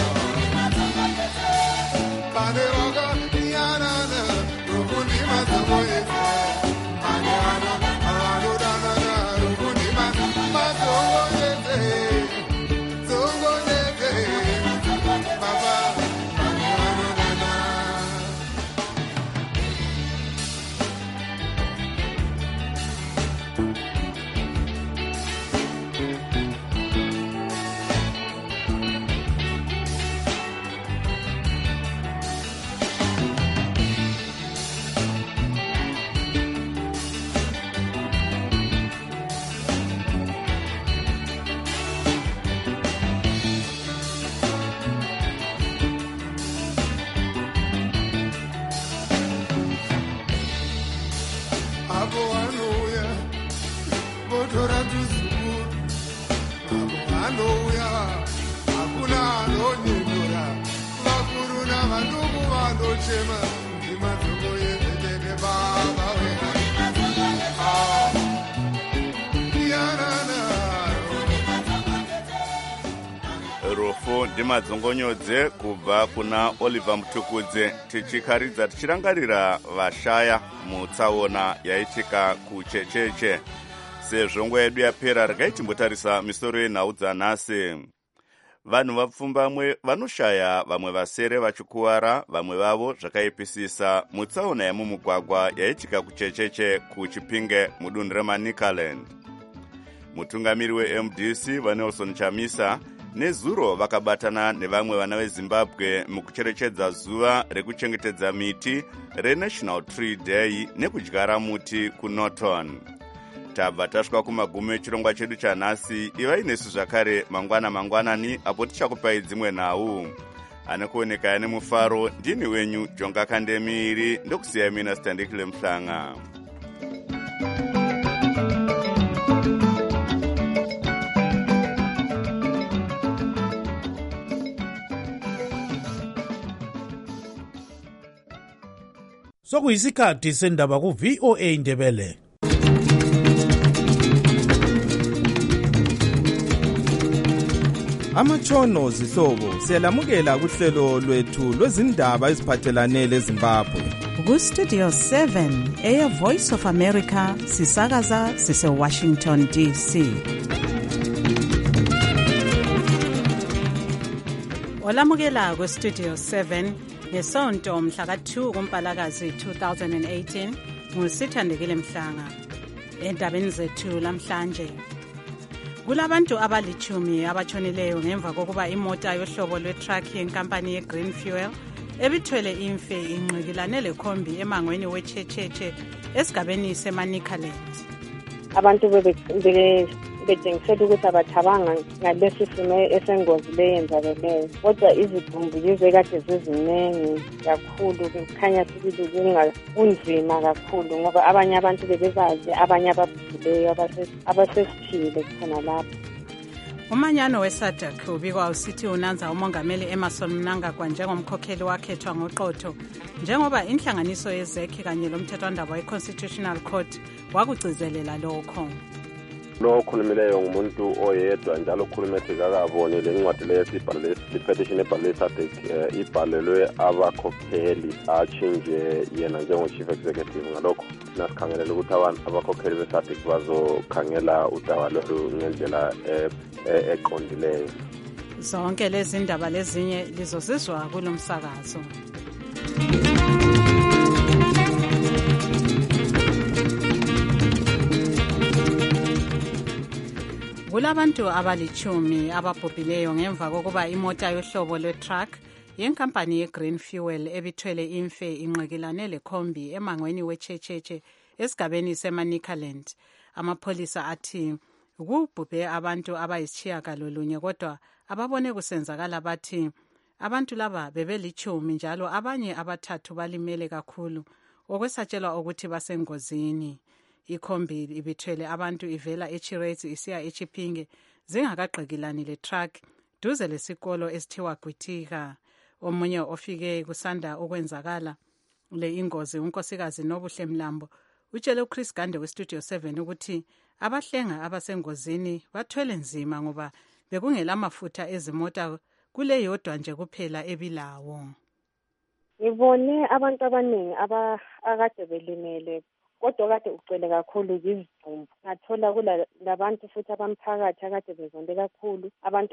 pane vakayanana rukundimadzongo yeze pane vanodanana rukundimadzongo yeze dzongo yeze baba. Rufu ndimadzongonyodze kubva kuna Oliver Mutukudze. Tichikaridza tichirangarira vashaya mutsaona yaitika kuchecheche. Sezvo nguva yedu yapera regai timbotarisa misoro yenhau dzanhasi. Vanhu vapfumbamwe vanoshaya, vamwe vasere vachikuwara, vamwe vavo zvakaipisisa mutsaona yemumugwagwa yaitika kuchecheche kuChipinge mudunhu reManicaland. Mutungamiri weMDC vaNelson Chamisa nezuro vakabatana nevamwe vana veZimbabwe mukucherechedza zuva rekuchengetedza miti reNational Tree Day nekudyara muti kuNorton. Tabva tasvika kumagumo echirongwa chedu chanhasi. Ivai nesu zvakare mangwanani apo tichakupai dzimwe nhau. Anokuoneka ane mufaro ndini wenyu Jonga Kandemiri, ndokusiyai mina Standekile Mhlanga. sokuyisikhathi sendaba ku-VOA Indebele. Amatshono zihlobo siyalamukela kuhlelo lwethu lwezindaba eziphathelane leZimbabwe. Ku-Studio 7 Voice of America sisakaza sise-Washington DC. Olamukela ku-Studio 7 ngesonto mhla ka-2 kuMpalakazi 2018 nguSithandekile Mhlanga. Endabeni zethu lamhlanje, kulabantu abalitshumi abatshonileyo ngemva kokuba imota yohlobo lwe-truck yenkampani ye-Green Fuel ebithwele imfe inqikilane lekhombi emangweni weChecheshe esigabeni seManicaland. Abantu bedengisela ukuthi abathabanga ngalesi simo esengozi leyenzakeleyo, kodwa izidumbu yize kade ziziningi kakhulu. Kukhanya sibili kunzima kakhulu ngoba abanye abantu bebebazi, abanye ababhuleyo abasesithile khona lapho. Umanyano weSADC ubikwa usithi unanza umongameli Emmerson Mnangagwa njengomkhokheli wakhethwa ngoqotho, njengoba inhlanganiso yezekhi kanye lomthethwandaba we-Constitutional Court wakugcizelela lokho. Lo okhulumileyo ngumuntu oyedwa njalo ukhulumethi kakaboni le ncwadi leyesibhalo le-petition ebhalwe SADC ibhalelwe abakhokheli achinje yena njengo-chief executive. Ngalokho nasikhangelela ukuthi abakhokheli be-SADC bazokhangela udaba lolu ngendlela eqondileyo. Zonke lezi ndaba lezinye lizosizwa kulo msakazo. Kulabantu abalitshumi ababhubhileyo ngemva kokuba imota yohlobo lwe-truck yenkampani ye-Green Fuel ebithwele imfe inqikilane lekhombi emangweni weChecheshe esigabeni seManicaland. Amapholisa athi kubhubhe abantu abayisitshiyagalolunye, kodwa ababone kusenzakala bathi abantu laba bebelitshumi njalo abanye abathathu balimele kakhulu okwesatshelwa ukuthi basengozini. Ikhombi ibithwele abantu ivela eChirezi isiya eChipinge zingakagqikilani le-truck duze lesikolo esithiwa Gwitika. Omunye ofike kusanda ukwenzakala le ingozi, unkosikazi Nobuhle Mlambo, utshele uChris Gande weStudio 7 ukuthi abahlenga abasengozini bathwele nzima ngoba bekungela mafutha ezimota kule yodwa nje kuphela ebilawo. Ngibone abantu abaningi akade belimele, kodwa kade ucele kakhulu izidumbu. Ngathola kulabantu futhi abamphakathi akade bezonde kakhulu. Abantu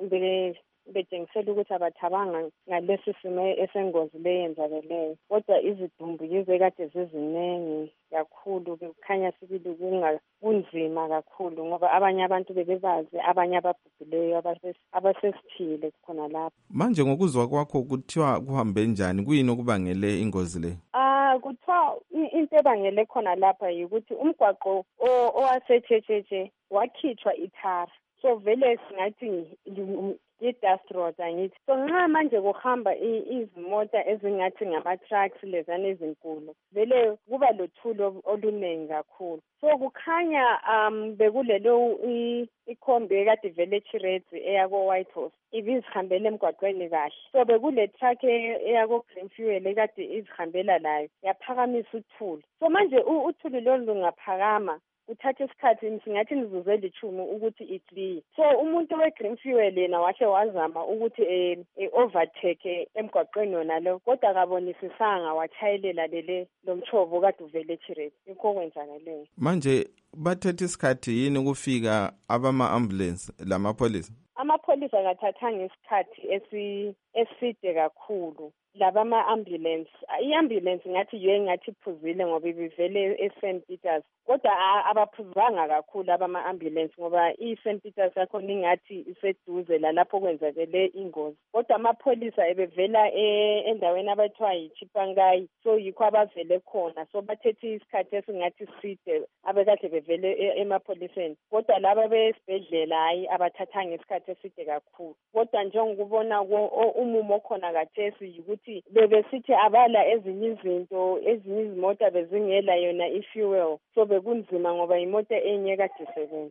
bedengisela ukuthi abathabanga ngalesi simo esengozi leyenzakeleyo, kodwa izidumbu yize kade ziziningi kakhulu. Kukhanya sibili kunzima kakhulu ngoba abanye abantu bebebazi, abanye ababhuleyo abasesithile khona lapho. Manje ngokuzwa kwakho kuthiwa kuhambe njani? Kuyini okubangele ingozi le? Kuthiwa into ebangele khona lapha yikuthi umgwaqo owaseChecheshe wakhitshwa ithara, so vele singathi i-dust road angithi. So nxa manje kuhamba izimota ezingathi ngama-trucks lezana ezinkulu, vele kuba lothulo oluningi kakhulu. So kukhanya bekulelo ikhombi ekade vele eChirezi eyako-White House ibizihambela emgwaqweni kahle. So bekule truck eyako-Green Fuel ekade izihambela layo yaphakamisa uthuli. So manje uthuli lolu lungaphakama uthathe isikhathi singathi nizuze litshumi ukuthi iclear. So umuntu we-Green Fuel yena wahle wazama ukuthi overtake emgwaqweni yona lo, kodwa akabonisisanga wachayelela lomchovo kade uvele eChirezi. Yikho kwenzakaleyo. Manje bathethe isikhathi yini ukufika abama-ambulance lamapholisa? Amapholisa akathathanga isikhathi eside kakhulu. Laba ama-ambulance, i-ambulance ngathi yiyo ngathi iphuzile ngoba ibivele eSt Peters, kodwa abaphuzanga kakhulu abama-ambulance ngoba iSt Peters yakhona ingathi iseduze lalapho kwenzakele ingozi. Kodwa amapholisa ebevela endaweni abathiwa yiChipangayi, so yikho abavele khona. So bathethe isikhathi esingathi side abekade bevele emapholiseni, kodwa laba besibhedlela hayi abathathanga isikhathi eside kakhulu. Kodwa njengokubona umumo okhona kathesi yikuthi bebesithi abala ezinye izinto, ezinye izimota bezingela yona i-fuel, so bekunzima ngoba imoto enye kade isebenza.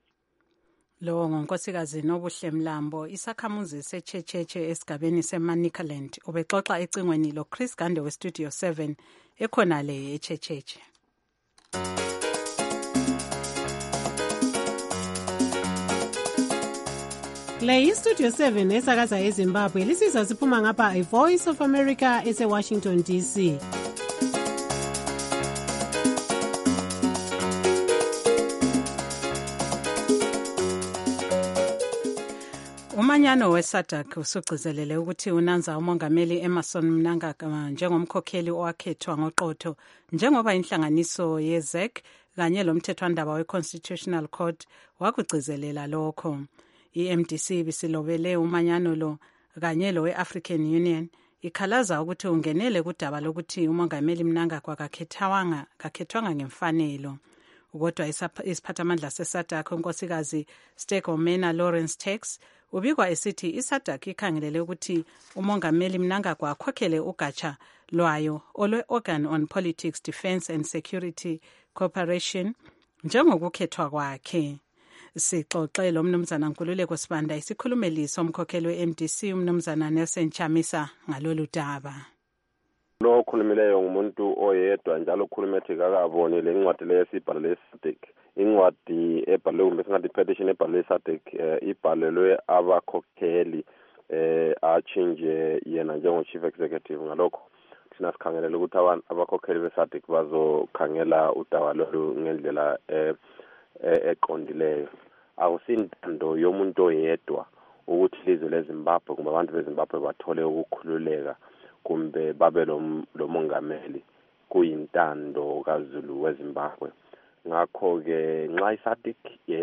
Lo ngonkosikazi Nobuhle Mlambo, isakhamuzi seChecheshe esigabeni seManicaland, ubexoxa ecingweni loChris Gande weStudio 7 ekhonale eChecheshe. Le iStudio 7 esakaza eZimbabwe lisizwa siphuma ngapha iVoice of America eseWashington DC. Umanyano weSADC usugcizelele ukuthi unanza umongameli Emmerson Mnangagwa njengomkhokheli owakhethwa ngoqotho njengoba inhlanganiso yeZEC kanye lomthethwandaba weConstitutional Court wakugcizelela lokho. IMDC bisilobele umanyano lo kanye lo weAfrican Union ikhalaza ukuthi ungenele kudaba lokuthi umongameli Mnangagwa kakhethwanga ngemfanelo. Kodwa isiphathamandla seSADC unkosikazi Stergomena Lawrence Tax ubikwa esithi iSADC ikhangelele ukuthi umongameli Mnangagwa akhokhele ugatsha lwayo olwe-Organ on Politics, Defence and Security Cooperation njengokukhethwa kwakhe. Sixoxe lo mnumzana Nkululeko Sibanda isikhulumeli somkhokheli we-MDC umnumzana Nelson Chamisa ngalolu daba. Lo khulumileyo ngumuntu oyedwa njalo ukhulumethi kakaboni le ncwadi lesibhalwe leSADC. Incwadi ebhalwe kumbe singathi petition ebhalwe leSADC ibhalelwe abakhokheli achinje yena njengo chief executive. Ngalokho thina sikhangelela ukuthi abakhokheli beSADC bazokhangela udaba lolu ngendlela eqondileyo. Awusintando yomuntu oyedwa ukuthi ilizwe leZimbabwe kumbe abantu beZimbabwe bathole ukukhululeka kumbe babe lo mongameli kuyintando kaZulu weZimbabwe. Ngakho-ke nxa iSADC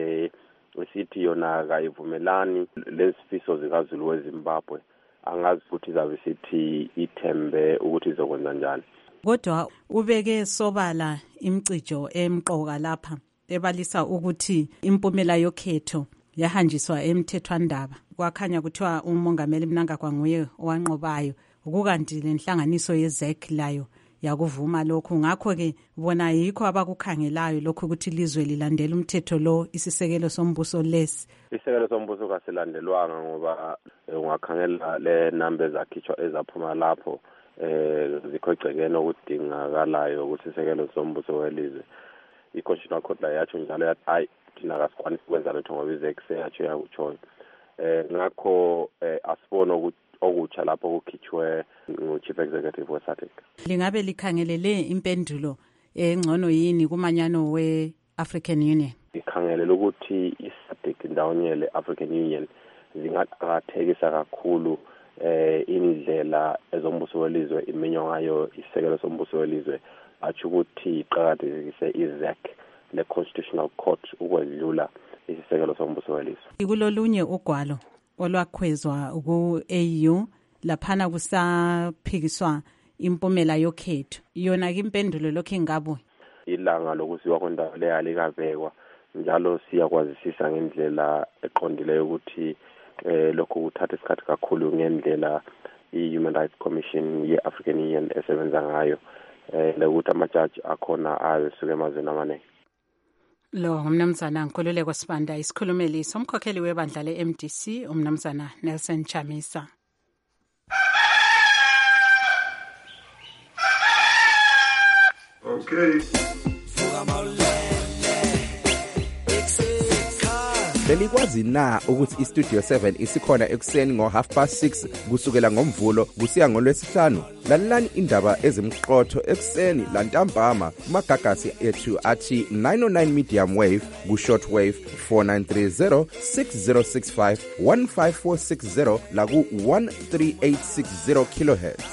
isithi yona kayivumelani lezifiso zikaZulu weZimbabwe, angazi ukuthi izabe sithi ithembe ukuthi izokwenza njani. Kodwa ubeke sobala imcijo emqoka lapha ebalisa ukuthi impumela yokhetho yahanjiswa emthethwandaba. Kwakhanya kuthiwa umongameli Mnangagwa nguye owanqobayo, ukukanti lenhlanganiso yeZEC layo yakuvuma lokhu. Ngakho-ke bona yikho abakukhangelayo lokhu ukuthi ilizwe lilandela umthetho lo isisekelo sombuso lesi. Isisekelo sombuso kasilandelwanga ngoba ungakhangela le number zakhitshwa ezaphuma lapho zikho egcekeni okudingakalayo ukuthi isisekelo sombuso welizwe. I-Constitutional Court la yatsho njalo yathi hayi thina kasikwanisi ukwenza lutho ngoba iZEC seyatsho yakutshoyo. Ngakho asibone ukuthi okutsha lapho kukhitshwe ngu-Chief Executive weSADC. Lingabe likhangelele impendulo engcono yini kumanyano we-African Union? Ikhangelele ukuthi iSADC ndawonye le-African Union zingaqakathekisa kakhulu indlela ezombuso welizwe iminywa ngayo isisekelo sombuso welizwe, atsho ukuthi iqakathekise iZEC le-Constitutional Court ukwedlula isisekelo sombuso welizwe. Kulolunye ugwalo olwakhwezwa ku-AU laphana kusaphikiswa impumela yokhetho, yona impendulo lokho ingabo ilanga lokusiwa kwendawo leyo alikabekwa, njalo siyakwazisisa ngendlela eqondileyo ukuthi lokho kuthatha isikhathi kakhulu ngendlela i-Human Rights Commission ye-African Union esebenza ngayo, lokuthi amajaji akhona ayesuka emazweni amaningi. Lo umnumzana Nkululeko Sibanda isikhulumeli somkhokheli webandla le-MDC umnumzana Nelson Chamisa. Okay. Belikwazi na ukuthi iStudio 7 isikhona ekuseni ngo6:30 kusukela ngomvulo kusiya ngolwesihlanu? Lalelani indaba ezimqotho ekuseni lantambama kumagagasi ethu athi 909 medium wave ku-short wave 4930 6065 15460 la ku-13860 kilohertz.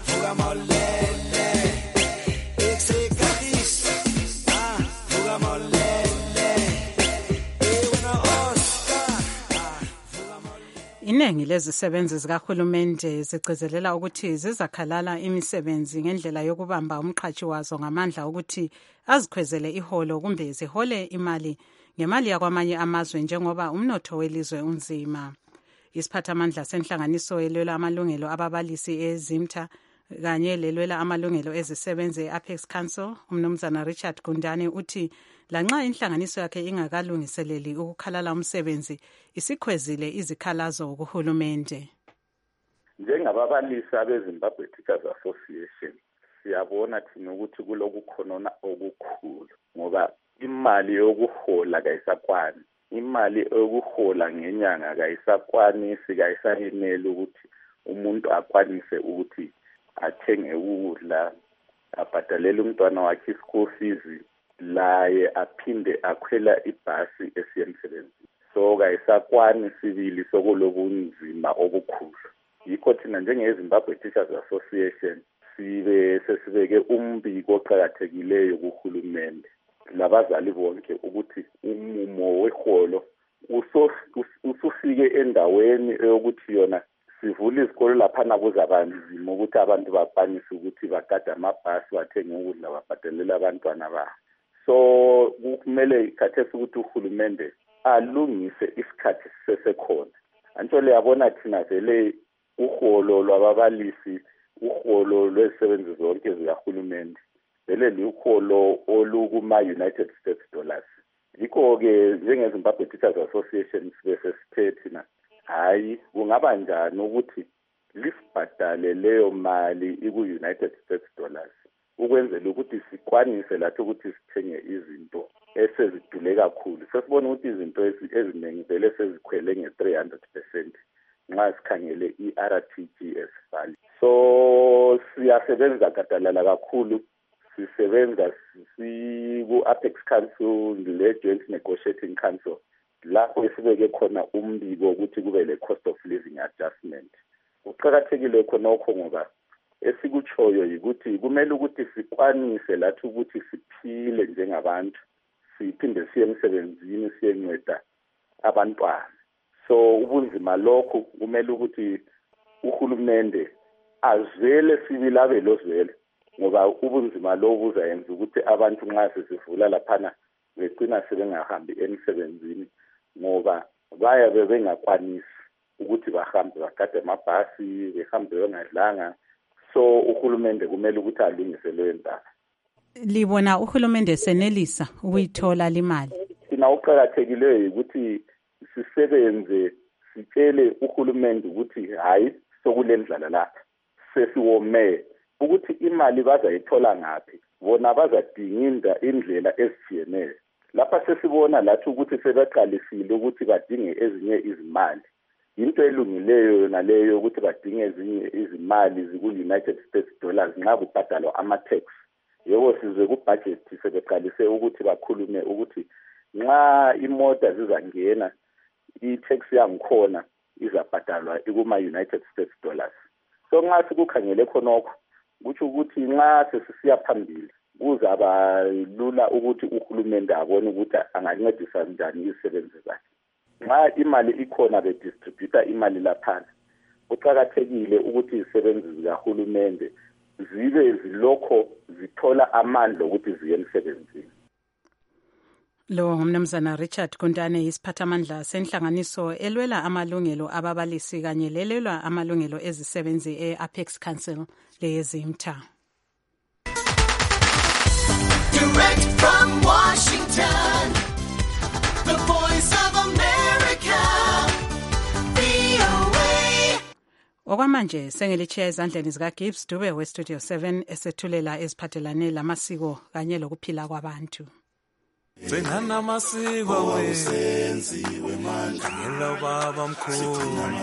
Iningi lezisebenzi zikahulumende zigcizelela ukuthi zizakhalala imisebenzi ngendlela yokubamba umqhatshi wazo ngamandla ukuthi azikhwezele iholo kumbe zihole imali ngemali yakwamanye amazwe njengoba umnotho welizwe unzima. Isiphathamandla senhlanganiso elwela amalungelo ababalisi eZimta kanye lelwela amalungelo ezisebenzi e-Apex Council umnumzana Richard Gundane uthi lanxa inhlanganiso yakhe ingakalungiseleli ukukhalala umsebenzi isikhwezile izikhalazo kuhulumende. Njengababalisi abeZimbabwe Teachers Association siyabona thina ukuthi kulokukhonona okukhulu ngoba imali yokuhola kayisakwani, imali yokuhola ngenyanga kayisakwanisi, kayisayenele ukuthi umuntu akwanise ukuthi athenge ukudla, abhadalele umntwana wakhe school fees, laye aphinde akhwela ibhasi esiya emsebenzini. So kayisakwani sibili sokulobunzima obukhulu. Yikho thina njengeZimbabwe Teachers Association sesibeke umbiko oqhakathekileyo kuhulumende labazali bonke ukuthi umumo weholo usufike endaweni eyokuthi yona sivule izikolo laphana kuzabanzima ukuthi abantu bakwanise ukuthi bagade amabhasi, bathenge ukudla, babhadalele abantwana babo. So kumele khathesi ukuthi uhulumende alungise isikhathi sisesekhona. Antsho le yabona thina vele uholo lwababalisi, uholo lwezisebenzi zonke zikahulumende vele liuholo olukuma-United States dollars. Yikho-ke njengeZimbabwe Teachers Association bese sithe thina hayi kungaba njani ukuthi lisibhadale leyo mali iku-United States dollars ukwenzela ukuthi sikwanise lathi ukuthi sithenge izinto esezidule kakhulu. Sesibona ukuthi izinto eziningi vele sezikhwele nge-300% nxa sikhangele i-RTGS value. So siyasebenza gadalala kakhulu, sisebenza siku-Apex Council le-Joint Negotiating Council lapho esibeke khona umbiko ukuthi kube le-cost of living adjustment. Kuqakathekile khonokho ngoba esikutshoyo yikuthi kumele ukuthi sikwanise lathi ukuthi siphile njengabantu, siphinde siye emsebenzini siyenceda abantwana. So ubunzima lokho kumele ukuthi uhulumende azele sibilabelo zwele ngoba ubunzima lo buzayenza ukuthi abantu nxa sesivula laphana begcina sebengahambi emsebenzini ngoba bayabe bengakwanisi ukuthi bahambe bagade amabhasi, behambe bengadlanga. So uhulumende kumele ukuthi alungise leyo ndaba. Libona uhulumende senelisa ukuyithola limali? Thina uqhakathekileyo ukuthi sisebenze sitshele uhulumende ukuthi hayi sokulendlala lapha sesiwome ukuthi imali bazayithola ngaphi, bona bazadinga indlela ezitshiyeneyo. Lapha sesibona lathi ukuthi sebeqalisile ukuthi badinge ezinye izimali. Into elungileyo naleyo ukuthi badinge ezinye izimali ziku-United States dollars nxa kubhadalwa ama-tax. Yebo sizwe ku-budget sebeqalise ukuthi bakhulume ukuthi nxa imota zizangena i-tax yangikhona izabhadalwa ikuma-United States dollars. So nxa sikukhangele khonokho kutsho ukuthi nxa sesisiya phambili kuzaba lula ukuthi uhulumende abone ukuthi angancedisa njani izisebenzi zakhe. Nxa imali ikhona bedistributa imali laphana, kuqakathekile ukuthi izisebenzi zikahulumende zibe zilokho zithola amandla ukuthi ziye emsebenzini. Lo ngumnumzana Richard Kuntane, isiphathamandla senhlanganiso elwela amalungelo ababalisi kanye lelwela amalungelo ezisebenzi e-Apex Council leYezimtha. Direct from Washington, the voice of America, VOA. Okwamanje sengelichiya ezandleni zikaGibbs Dube weStudio 7 esethulela eziphathelane lamasiko kanye lokuphila kwabantu. Gcina amasiko wesenziwe manje ngela baba mkhulu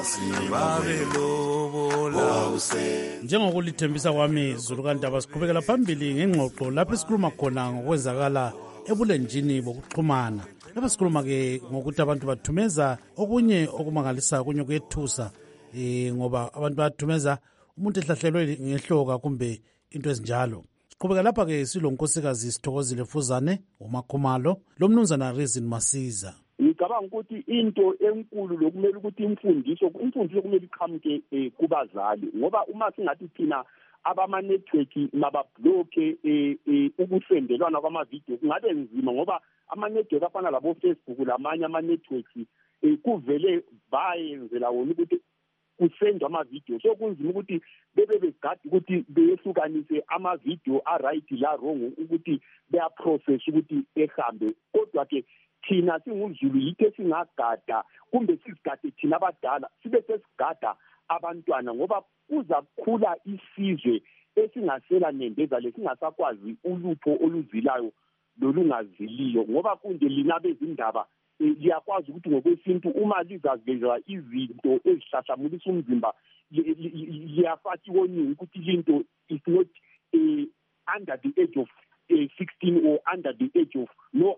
babelobola njengokulithembisa kwami Zulu kaNdaba siqhubekela phambili ngengxoxo lapho esikhuluma khona ngokwenzakala ebulenjini bokuxhumana. Lapho sikhuluma ke ngokuthi abantu bathumeza okunye okumangalisayo, okunye kuyethusa ngoba abantu bathumeza umuntu ehlahlelwe ngehloka kumbe into ezinjalo. Siqhubeka lapha ke silonkosikazi Sithokozile Fuzane uMakhumalo lo mnumzana Reason Masiza. Ngicabanga ukuthi into enkulu lokumele ukuthi imfundiso kumele iqhamuke kubazali ngoba uma singathi thina abama-network mababloke ukusendelwana kwamavidiyo kungabe nzima ngoba ama-network afana labo-Facebook lamanye ama-networks kuvele bayenzela wona ukuthi kusendwa amavidiyo. So kunzima ukuthi begadi ukuthi beyehlukanise amavidiyo a-right la wrong ukuthi beyaprocess ukuthi ehambe. Kodwa ke thina singuzulu yithe singagada kumbe sizigade thina abadala sibe sesigada abantwana ngoba kuzakhula isizwe esingasela nendeza lesingasakwazi ulutho oluzilayo lolungaziliyo ngoba kunje lina bezindaba liyakwazi ukuthi ngokwesintu uma lizavezwa izinto ezihlahlamulisa umzimba liyafaki woningi ukuthi linto is not under the age of 16 or under the age of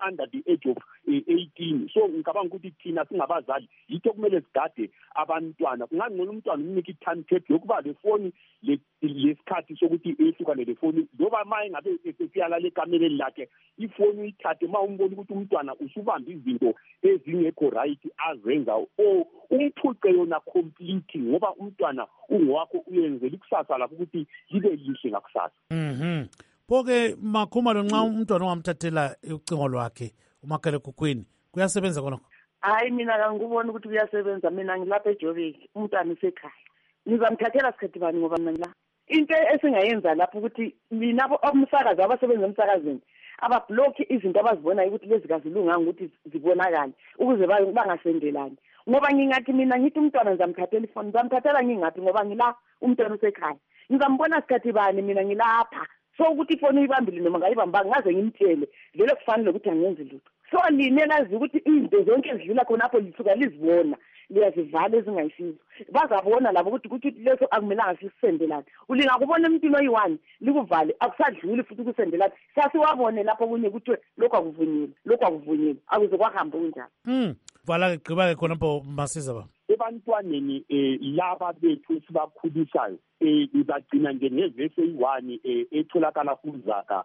18. So ngicabanga ukuthi thina singabazali yitho kumele sigade abantwana kungangcono umntwana umnike i-timetable yokuba le phone lesikhathi sokuthi ehlukane le phone ngoba maye ngabe esesiyala lekameleni lakhe ifoni uyithathe uma umbona ukuthi umntwana usubamba izinto ezingekho right azenza umphuce yona complete ngoba umntwana ungowakho uyenzela ikusasa lapho ukuthi libe lihle ngakusasa. Pho-ke Makhumalo nxa umntwana ongamthathela ucingo lwakhe umakhalekhukhwini kuyasebenza khonokho? Hayi mina angikuboni ukuthi kuyasebenza, mina ngilapha eJoburg umntwana usekhaya. Ngizamthathela sikhathi bani ngoba mina la into esingayenza lapho ukuthi mina umsakazi abasebenza emsakazweni abablock izinto abazibonayo ukuthi lezi kazilunganga ukuthi zibonakale ukuze bangasendelani. Ngoba ngingathi mina ngithi umntwana ngizamthathela ifoni ngizamthathela ngingaphi ngoba ngila umntwana usekhaya. Ngizambona sikhathi bani mina ngilapha. So ukuthi ifoni uyibambile noma ngayibambanga ngaze ngimtshele vele kufanele ukuthi angenzi lutho. So line lazi ukuthi izinto zonke ezidlula khona apho lisuka lizibona liyazivala ezingayisizo. Bazabona labo ukuthi leso akumelanga sisisendelane. Ulinga kubona emntwini oyi1 likuvale akusadluli futhi kusendelane. Sasiwabone lapho kunye ukuthi lokho akuvunyelwe akuze kwahamba kunjalo. Vala ke gqiba ke khona pho Masiza ba. Ebantwaneni laba bethu sibakhulisayo ngizagcina nje ngevesi eyi1 etholakala kuZaka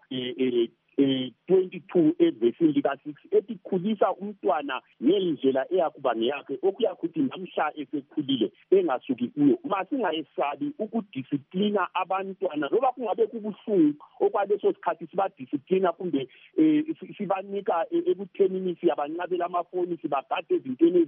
22 evesini lika6 etikhulisa umntwana ngendlela eyakuba ngeyakhe okuyakuthi namhla esekhulile engasuki kuyo. Masingayesabi ukudisciplina abantwana loba kungabe kubuhlungu okwaleso sikhathi sibadisciplina kumbe sibanika ekuthenini siyabancabela amafoni sibagade ezintweni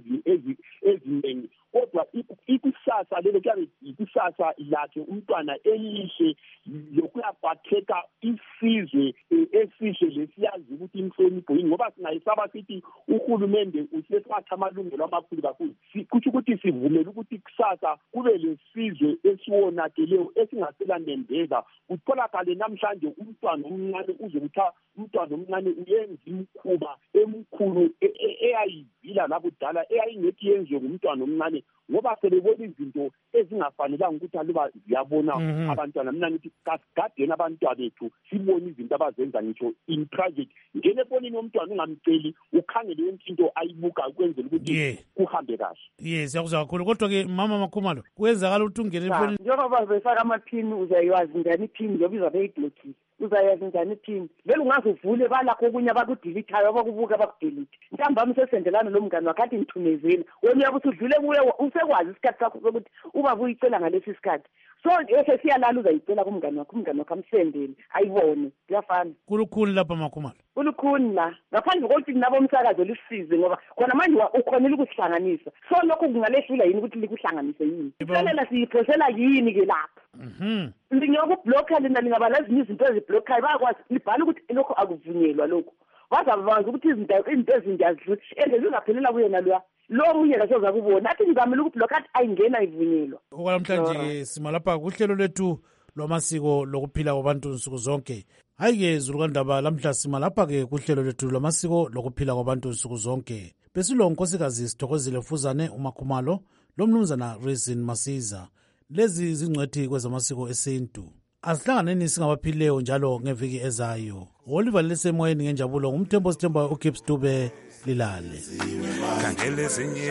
eziningi kodwa ikusasa lelo kuyabe ikusasa lakhe umntwana elihle lokuyaphatheka isizwe esihle lesiyazi ukuthi inhlonipho ngoba singayisaba sithi uhulumende usethatha amalungelo amakhulu kakhulu kuthi ukuthi sivumele ukuthi kusasa kube lesizwe esiwonakeleyo esingaselandendeza kutholakale namhlanje umntwana omncane uzokutha umntwana omncane uyenza imkhuba emkhulu eyayivila labudala eyayingethi yenziwe ngumntwana omncane ngoba selebona izinto ezingafanelanga ukuthi aluba ziyabona abantwana. Mina ngithi kasigadeni abantwana bethu sibone izinto abazenza ngisho in private ngene efonini yomntwana ungamceli ukhangele yonke into ayibuka ukwenzela ukuthi kuhambe kahle. Yes, yakuzwa kakhulu kodwa-ke mama Makhumalo kwenzakala ukuthi ungene efonini njengoba befaka amaphini uzayiwazi njani iphini njengoba izabe iblokile uzayazi njani iphini vele ungaze uvule balakho okunye abakudilithayo abakubuka abakudelete ntambama usesendelana lo mngane wakhe athi ngithumezela wena uyabe usudlule kuye usekwazi isikhathi sakho sokuthi ubaba uyicela ngalesi sikhathi so esesiyalala uzayicela kumngane wakhe amsendele ayibone kuyafana. Kulukhuni lapha Makhumalo kulukhuni la ngaphandle kokuthi nabo umsakazo lisize ngoba khona manje ukhonile ukusihlanganisa so lokho kungalehlula yini ukuthi likuhlanganise yini iselela siyiphosela yini ke lapha ngiyokubhlokha lina lingaba ezinye izinto eziblokhayo bayakwazi libhala ukuthi lokho akuvunyelwa lokho bazabazi ukuthi izinto ezinjazidlula engezingaphelela kuyena lo munye kasoza kubona athi ngizamela ukublokha athi ayingena ivunyelwa. Okwalamhlanje sima lapha kuhlelo lethu lwamasiko lokuphila kwabantu nsuku zonke. Hayi-ke Zulukandaba lamhla sima lapha-ke kuhlelo lethu lwamasiko lokuphila kwabantu nsuku zonke. Besilo unkosikazi Sithokozile Fuzane uMakhumalo lomnumzana Reason Masiza. Lezi zingcwethi kwezamasiko esintu. Asihlanganeni singabaphilileyo njalo ngeviki ezayo. Oliver lesemoyeni ngenjabulo ngumthembo Sithemba uKips Dube lilale. Khangele ezinye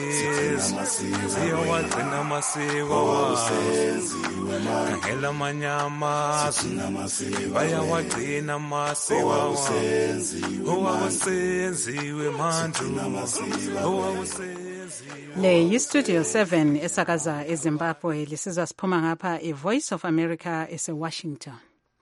ziyawagcina amasiko khangela amanyama bayawagcina amasiko owakusenziwe manje Le yiStudio 7 esakaza eZimbabwe lisizwa siphuma ngapha iVoice of America eseWashington.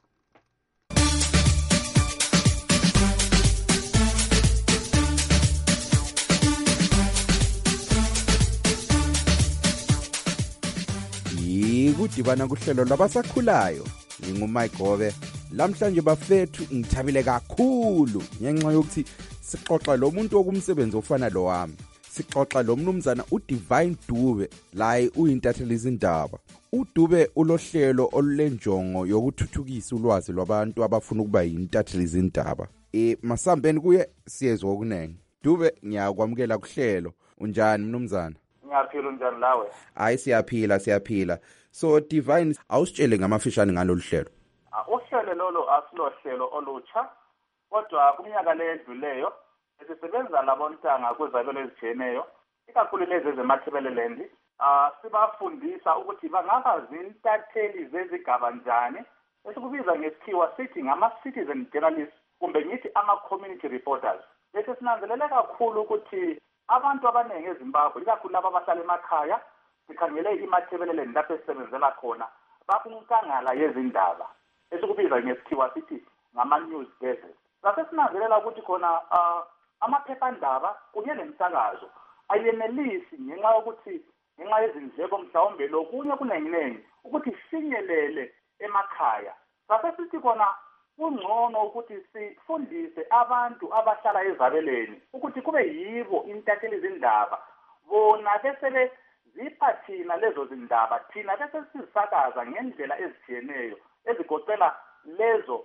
Kudibana kuhlelo lwabasakhulayo ngingumike Gobe lamhlanje bafethu ngithabile kakhulu ngenxa yokuthi sixoxa lo muntu okumsebenzi ofana lo wami sixoxa lo mnumzana uDivine Dube la uyintatheli izindaba. uDube ulohlelo olulenjongo yokuthuthukisa ulwazi lwabantu abafuna ukuba yintatheli izindaba. Masambeni kuye siyezwe okunenge. Dube ngiyakwamukela kuhlelo. Unjani mnumzana? Ngiyaphila unjani lawe? Hayi siyaphila. So Divine awusitshele ngamafishane ngalolu hlelo. Uhlelo lolo asilohlelo olutsha kodwa kuminyaka ledluleyo sisebenza labontanga kwezabelo ezijeneyo ikakhulu lezi zemathebeleland sibafundisa ukuthi bangaba zintatheli zezigaba njani esikubiza ngesikhiwa sithi ngama-citizen journalists kumbe ngithi ama-community reporters. Bese sinanzelele kakhulu ukuthi abantu abaningi eZimbabwe ikakhulu laba abahlala emakhaya sikhangele imathebeleland lapho esisebenzela khona bakunkangala yezindaba esikubiza ngesikhiwa sithi ngama-news desert. Sasesinanzelela ukuthi khona amaphephandaba kunye nemisakazo ayenelisi ngenxa yezindleko mhlawumbe lokunye kunenginengi ukuthi sifinyelele emakhaya. Sasesithi khona kungcono ukuthi sifundise abantu abahlala ezabeleni ukuthi kube yibo intatheli izindaba bona bese zipha thina lezo zindaba thina bese sizisakaza ngendlela ezijiyeneyo ezigoqela lezo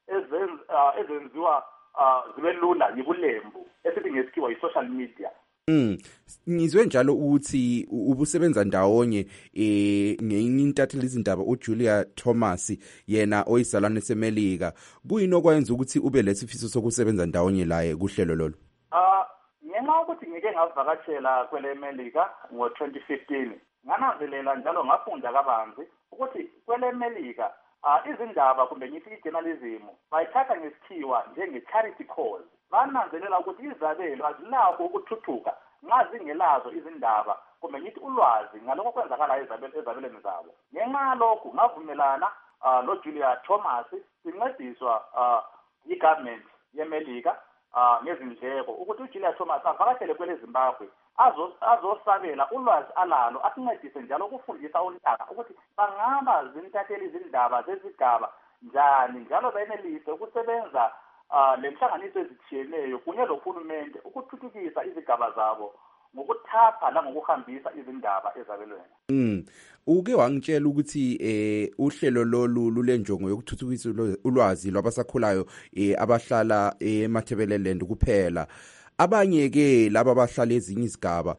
ezenziwa zibe lula yibulembu esithi ngesikhiwa yi-social media. Ngizwe njalo ukuthi ubusebenza ndawonye ngenye izindaba uJulia Thomas yena oyizalwane seMelika. Kuyini okwenza ukuthi ube lesifiso sokusebenza ndawonye laye kuhlelo lolo? Ngenxa ukuthi ngike ngavakashela kwele Melika ngo-2015 ngananzelela njalo ngafunda kabanzi ukuthi kwele Melika izindaba kumbe ngithi i-journalism bayithatha ngesikhiwa njenge-charity cause. Bananzelela ukuthi izabelo azilakho ukuthuthuka nxa zingelazo izindaba kumbe ngithi ulwazi ngalokho kwenzakala ezabelweni zabo. Ngenxa yalokhu ngavumelana noJulia Thomas sincediswa i-government yeMelika ngezindleko ukuthi uJulia Thomas avakashele kwele Zimbabwe azosabela ulwazi alalo asincedise njalo ukufundisa ontanga ukuthi bangaba zintatheli izindaba zezigaba njani njalo benelise ukusebenza lenhlanganiso ezitshiyeneyo kunye lohulumende ukuthuthukisa izigaba zabo ngokuthapha langokuhambisa izindaba ezabelweni. Uke wangitshela ukuthi uhlelo lolu lulenjongo yokuthuthukisa ulwazi lwabasakhulayo abahlala emathebeleland kuphela. Abanye ke laba abahlala ezinye izigaba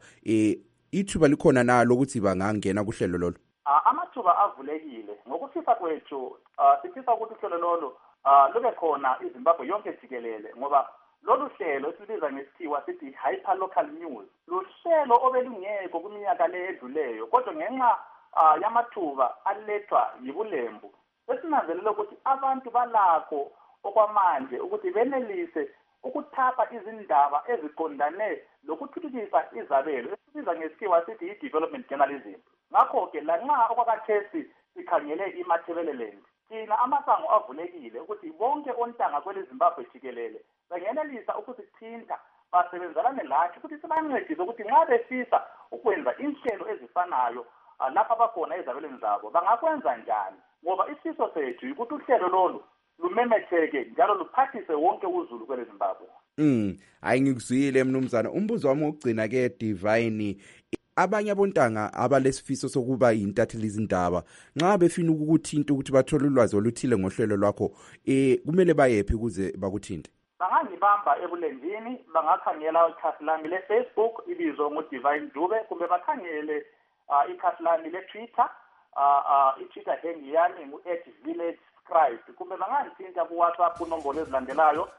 ithuba likhona nalo ukuthi bangangena kuhlelo lolo. Amathuba avulekile ngokufisa kwethu sifisa ukuthi uhlelo lolo lube khona iZimbabwe yonke jikelele ngoba lolu hlelo esibiza ngesikhiwa sithi hyper local news luhlelo obelungekho kuminyaka le edluleyo kodwa ngenxa yamathuba alethwa yibulembu esinanzelela ukuthi abantu balakho okwamanje ukuthi benelise ukuthapha izindaba eziqondane lokuthuthukisa izabelo esibiza ngesikhiwa sithi i-development journalism. Ngakho-ke lanxa okwakathesi sikhangele imathebeleland thina amasango avulekile ukuthi bonke ontanga kwele Zimbabwe jikelele bangenelisa ukusithinta basebenzelane lathi ukuthi sibancedise ukuthi nxa befisa ukwenza inhlelo ezifanayo lapha abakhona ezabelweni zabo bangakwenza njani ngoba isifiso sethu ukuthi uhlelo lolu lumemetheke njalo luphathise wonke uzulu kwele Zimbabwe. Hayi ngikuzwile mnumzana. Umbuzo wami wokugcina ke Divine, abanye abontanga abalesifiso sokuba yintatheli izindaba nxa befina ukukuthinta ukuthi bathole ulwazi oluthile ngohlelo lwakho kumele bayephi ukuze bakuthinte? Bangangibamba ebulenjini bangakhangela ikhasi lami le-Facebook ibizwa ngoDivine Dube kumbe bakhangele ikhasi lami le-Twitter i-Twitter handle yami ngu@village scribe kumbe bangangithinta ku-WhatsApp kunombolo ezilandelayo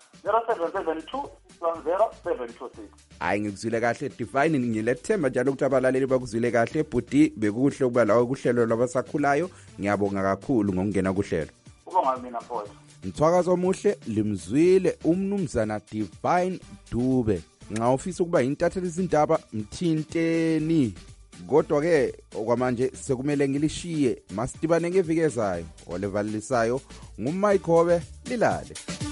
0772 10726. Hayi ngikuzwile kahle Divine, ngilethemba njalo ukuthi abalaleli bakuzwile kahle. Bhuti bekuhle ukuba lawo kuhlelo lwabasakhulayo. Ngiyabonga kakhulu ngokungena kuhlelo. Ubonga mina mfowethu. Mthwakazo omuhle limzwile umnumzana Divine Dube. Nxa ufisa ukuba yintatheli izindaba mthinteni. Kodwa ke okwamanje sekumele ngilishiye. Masitibane ngeviki ezayo. Olevalisayo nguMike Hobe lilale.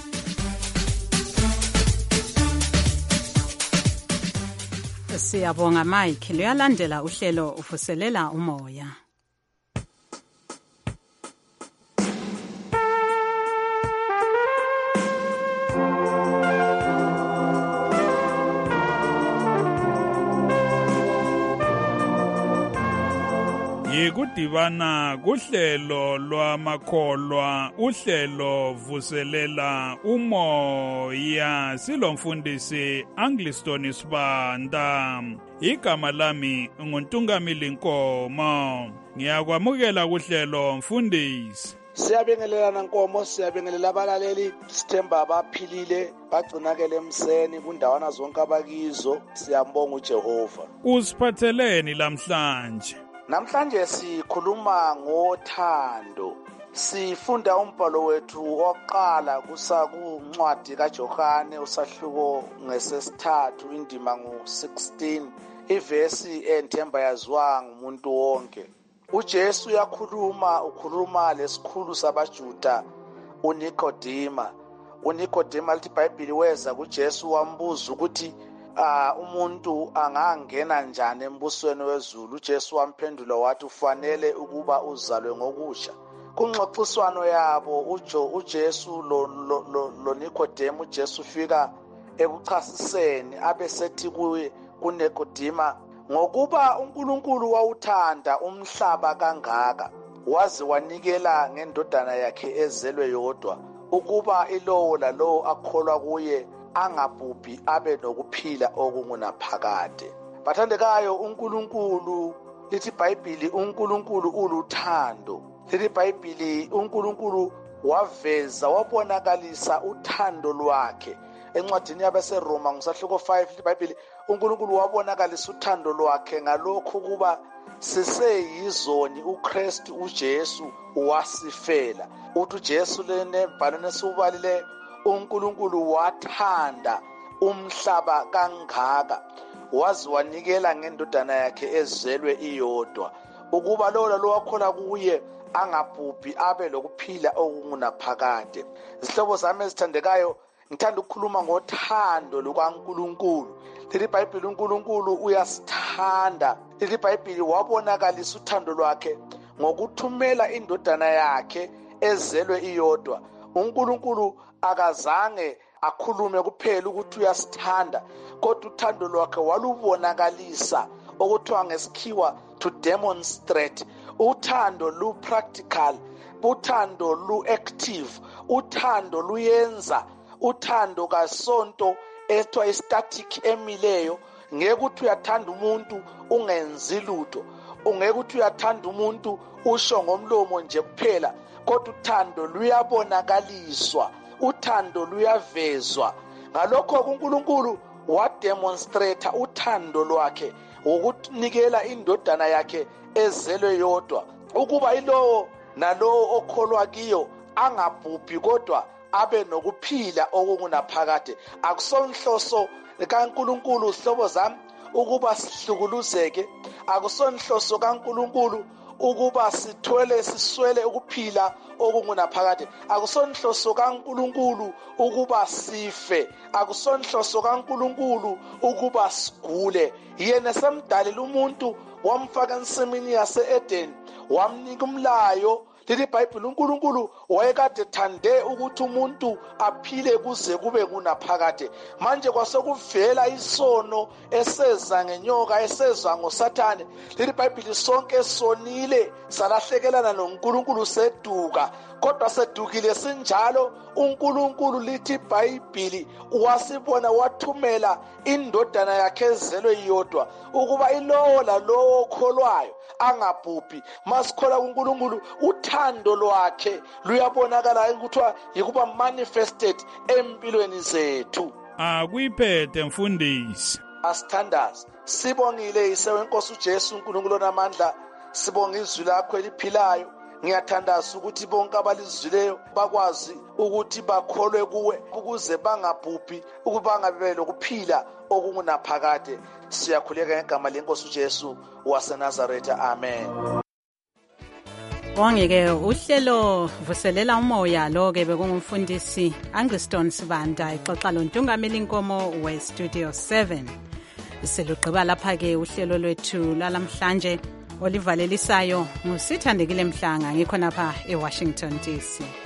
Siyabonga Mike. Luyalandela uhlelo uvuselela umoya. Sikudibana kuhlelo lwamakholwa uhlelo vuselela umoya silomfundisi Angliston Sibanda. Igama lami nguNtungamili Nkomo. Ngiyakwamukela kuhlelo mfundisi. Siyabingelelana Nkomo, siyabingelela abalaleli. Sithemba abaphilile bagcinakele emseni kundawana zonke abakizo. Siyambonga uJehova. Usiphatheleni lamhlanje? Namhlanje sikhuluma ngothando. Sifunda umbhalo wethu oqala kuncwadi kaJohane usahluko ngesesithathu indima ngo-16 ivesi enthemba yaziwa ngumuntu wonke. uJesu ukhuluma lesikhulu sabaJuda uNikodima. uNikodima lithi iBhayibheli weza kuJesu wambuza ukuthi umuntu angangena njani embusweni wezulu. uJesu wamphendula wathi ufanele ukuba uzalwe ngokusha. Kungxoxiswano yabo uJesu lo Nikodema, uJesu ufika ekuchasiseni abesethi kuNikodima ngokuba uNkulunkulu wawuthanda umhlaba kangaka waze wanikela ngendodana yakhe ezelwe yodwa ukuba ilowo lalowo akholwa kuye angabhubhi abe nokuphila okungunaphakade. Bathandekayo, uNkulunkulu lithi iBhayibheli uNkulunkulu uluthando. Lithi iBhayibheli uNkulunkulu wabonakalisa uthando lwakhe encwadini yabaseRoma ngosahluko 5. lithi iBhayibheli uNkulunkulu wabonakalisa uthando lwakhe ngalokho kuba siseyizoni uKristu uJesu wasifela. Uthi uJesu lebhalweni esibalile uNkulunkulu wathanda umhlaba kangaka waze wanikela ngendodana yakhe ezelwe iyodwa ukuba lo wakholwa kuye angabhubhi abe lokuphila okungunaphakade. Zihlobo zami ezithandekayo, ngithanda ukukhuluma ngothando lukaNkulunkulu. Lithi iBhayibheli uNkulunkulu uyasithanda. Lithi iBhayibheli wabonakalisa uthando lwakhe ngokuthumela indodana yakhe ezelwe iyodwa. uNkulunkulu akazange akhulume kuphela ukuthi uyasithanda, kodwa uthando lwakhe walubonakalisa okuthiwa ngesikhiwa to demonstrate. Uthando lu-practical, uthando lu-active, uthando luyenza. Uthando kasonto ethiwa static emileyo. Ngeke ukuthi uyathanda umuntu ungenzi lutho, ungeke ukuthi uyathanda umuntu usho ngomlomo nje kuphela, kodwa uthando luyabonakaliswa, uthando luyavezwa. Ngalokho uNkulunkulu wademonstrate uthando lwakhe ukunikela indodana yakhe ezelwe yodwa ukuba ilowo nalowo okholwa kiyo angabhubhi kodwa abe nokuphila okungunaphakade. Akusonhloso kaNkulunkulu, hlobo zami, ukuba sihlukuluzeke. Akusonhloso kaNkulunkulu ukuba siswele ukuphila okungunaphakade. Akusonhloso kaNkulunkulu ukuba sife. Akusonhloso kaNkulunkulu ukuba sigule. Yena semdalela umuntu wamfaka ensimini yase-Edeni wamnika umlayo. Lithi iBhayibheli uNkulunkulu wayekade ethande ukuthi umuntu aphile kuze kube kunaphakade. Manje kwasekuvela isono eseza ngenyoka, eseza ngoSathane. Lithi iBhayibheli sonke sonile salahlekelana noNkulunkulu seduka. Kodwa sedukile sinjalo uNkulunkulu, lithi iBhayibheli, wasibona wathumela indodana yakhe ezelwe iyodwa ukuba ilowo lalowo okholwayo angabhubhi. Masikholwa kuNkulunkulu, uthando lwakhe luyabonakala ukuthiwa yikuba manifested empilweni zethu. Akuyiphethe mfundisi. Asithandaze. Sibongile isewe Nkosi uJesu uNkulunkulu onamandla, sibonga izwi lakho eliphilayo. Ngiyathandaza ukuthi bonke abalizwileyo bakwazi ukuthi bakholwe kuwe ukuze bangabhubhi, ukuba bangabe lokuphila okungunaphakade. Siyakhuleka ngegama leNkosi uJesu waseNazaretha. Amen. Wongeke uhlelo vuselela umoya lo-ke bekungumfundisi Angliston Sibanda ixoxa loNtungameli Nkomo we-Studio 7. Selugqiba lapha-ke uhlelo lwethu lalamhlanje olivalelisayo ngusithandekile Mhlanga, ngikhonapha eWashington DC.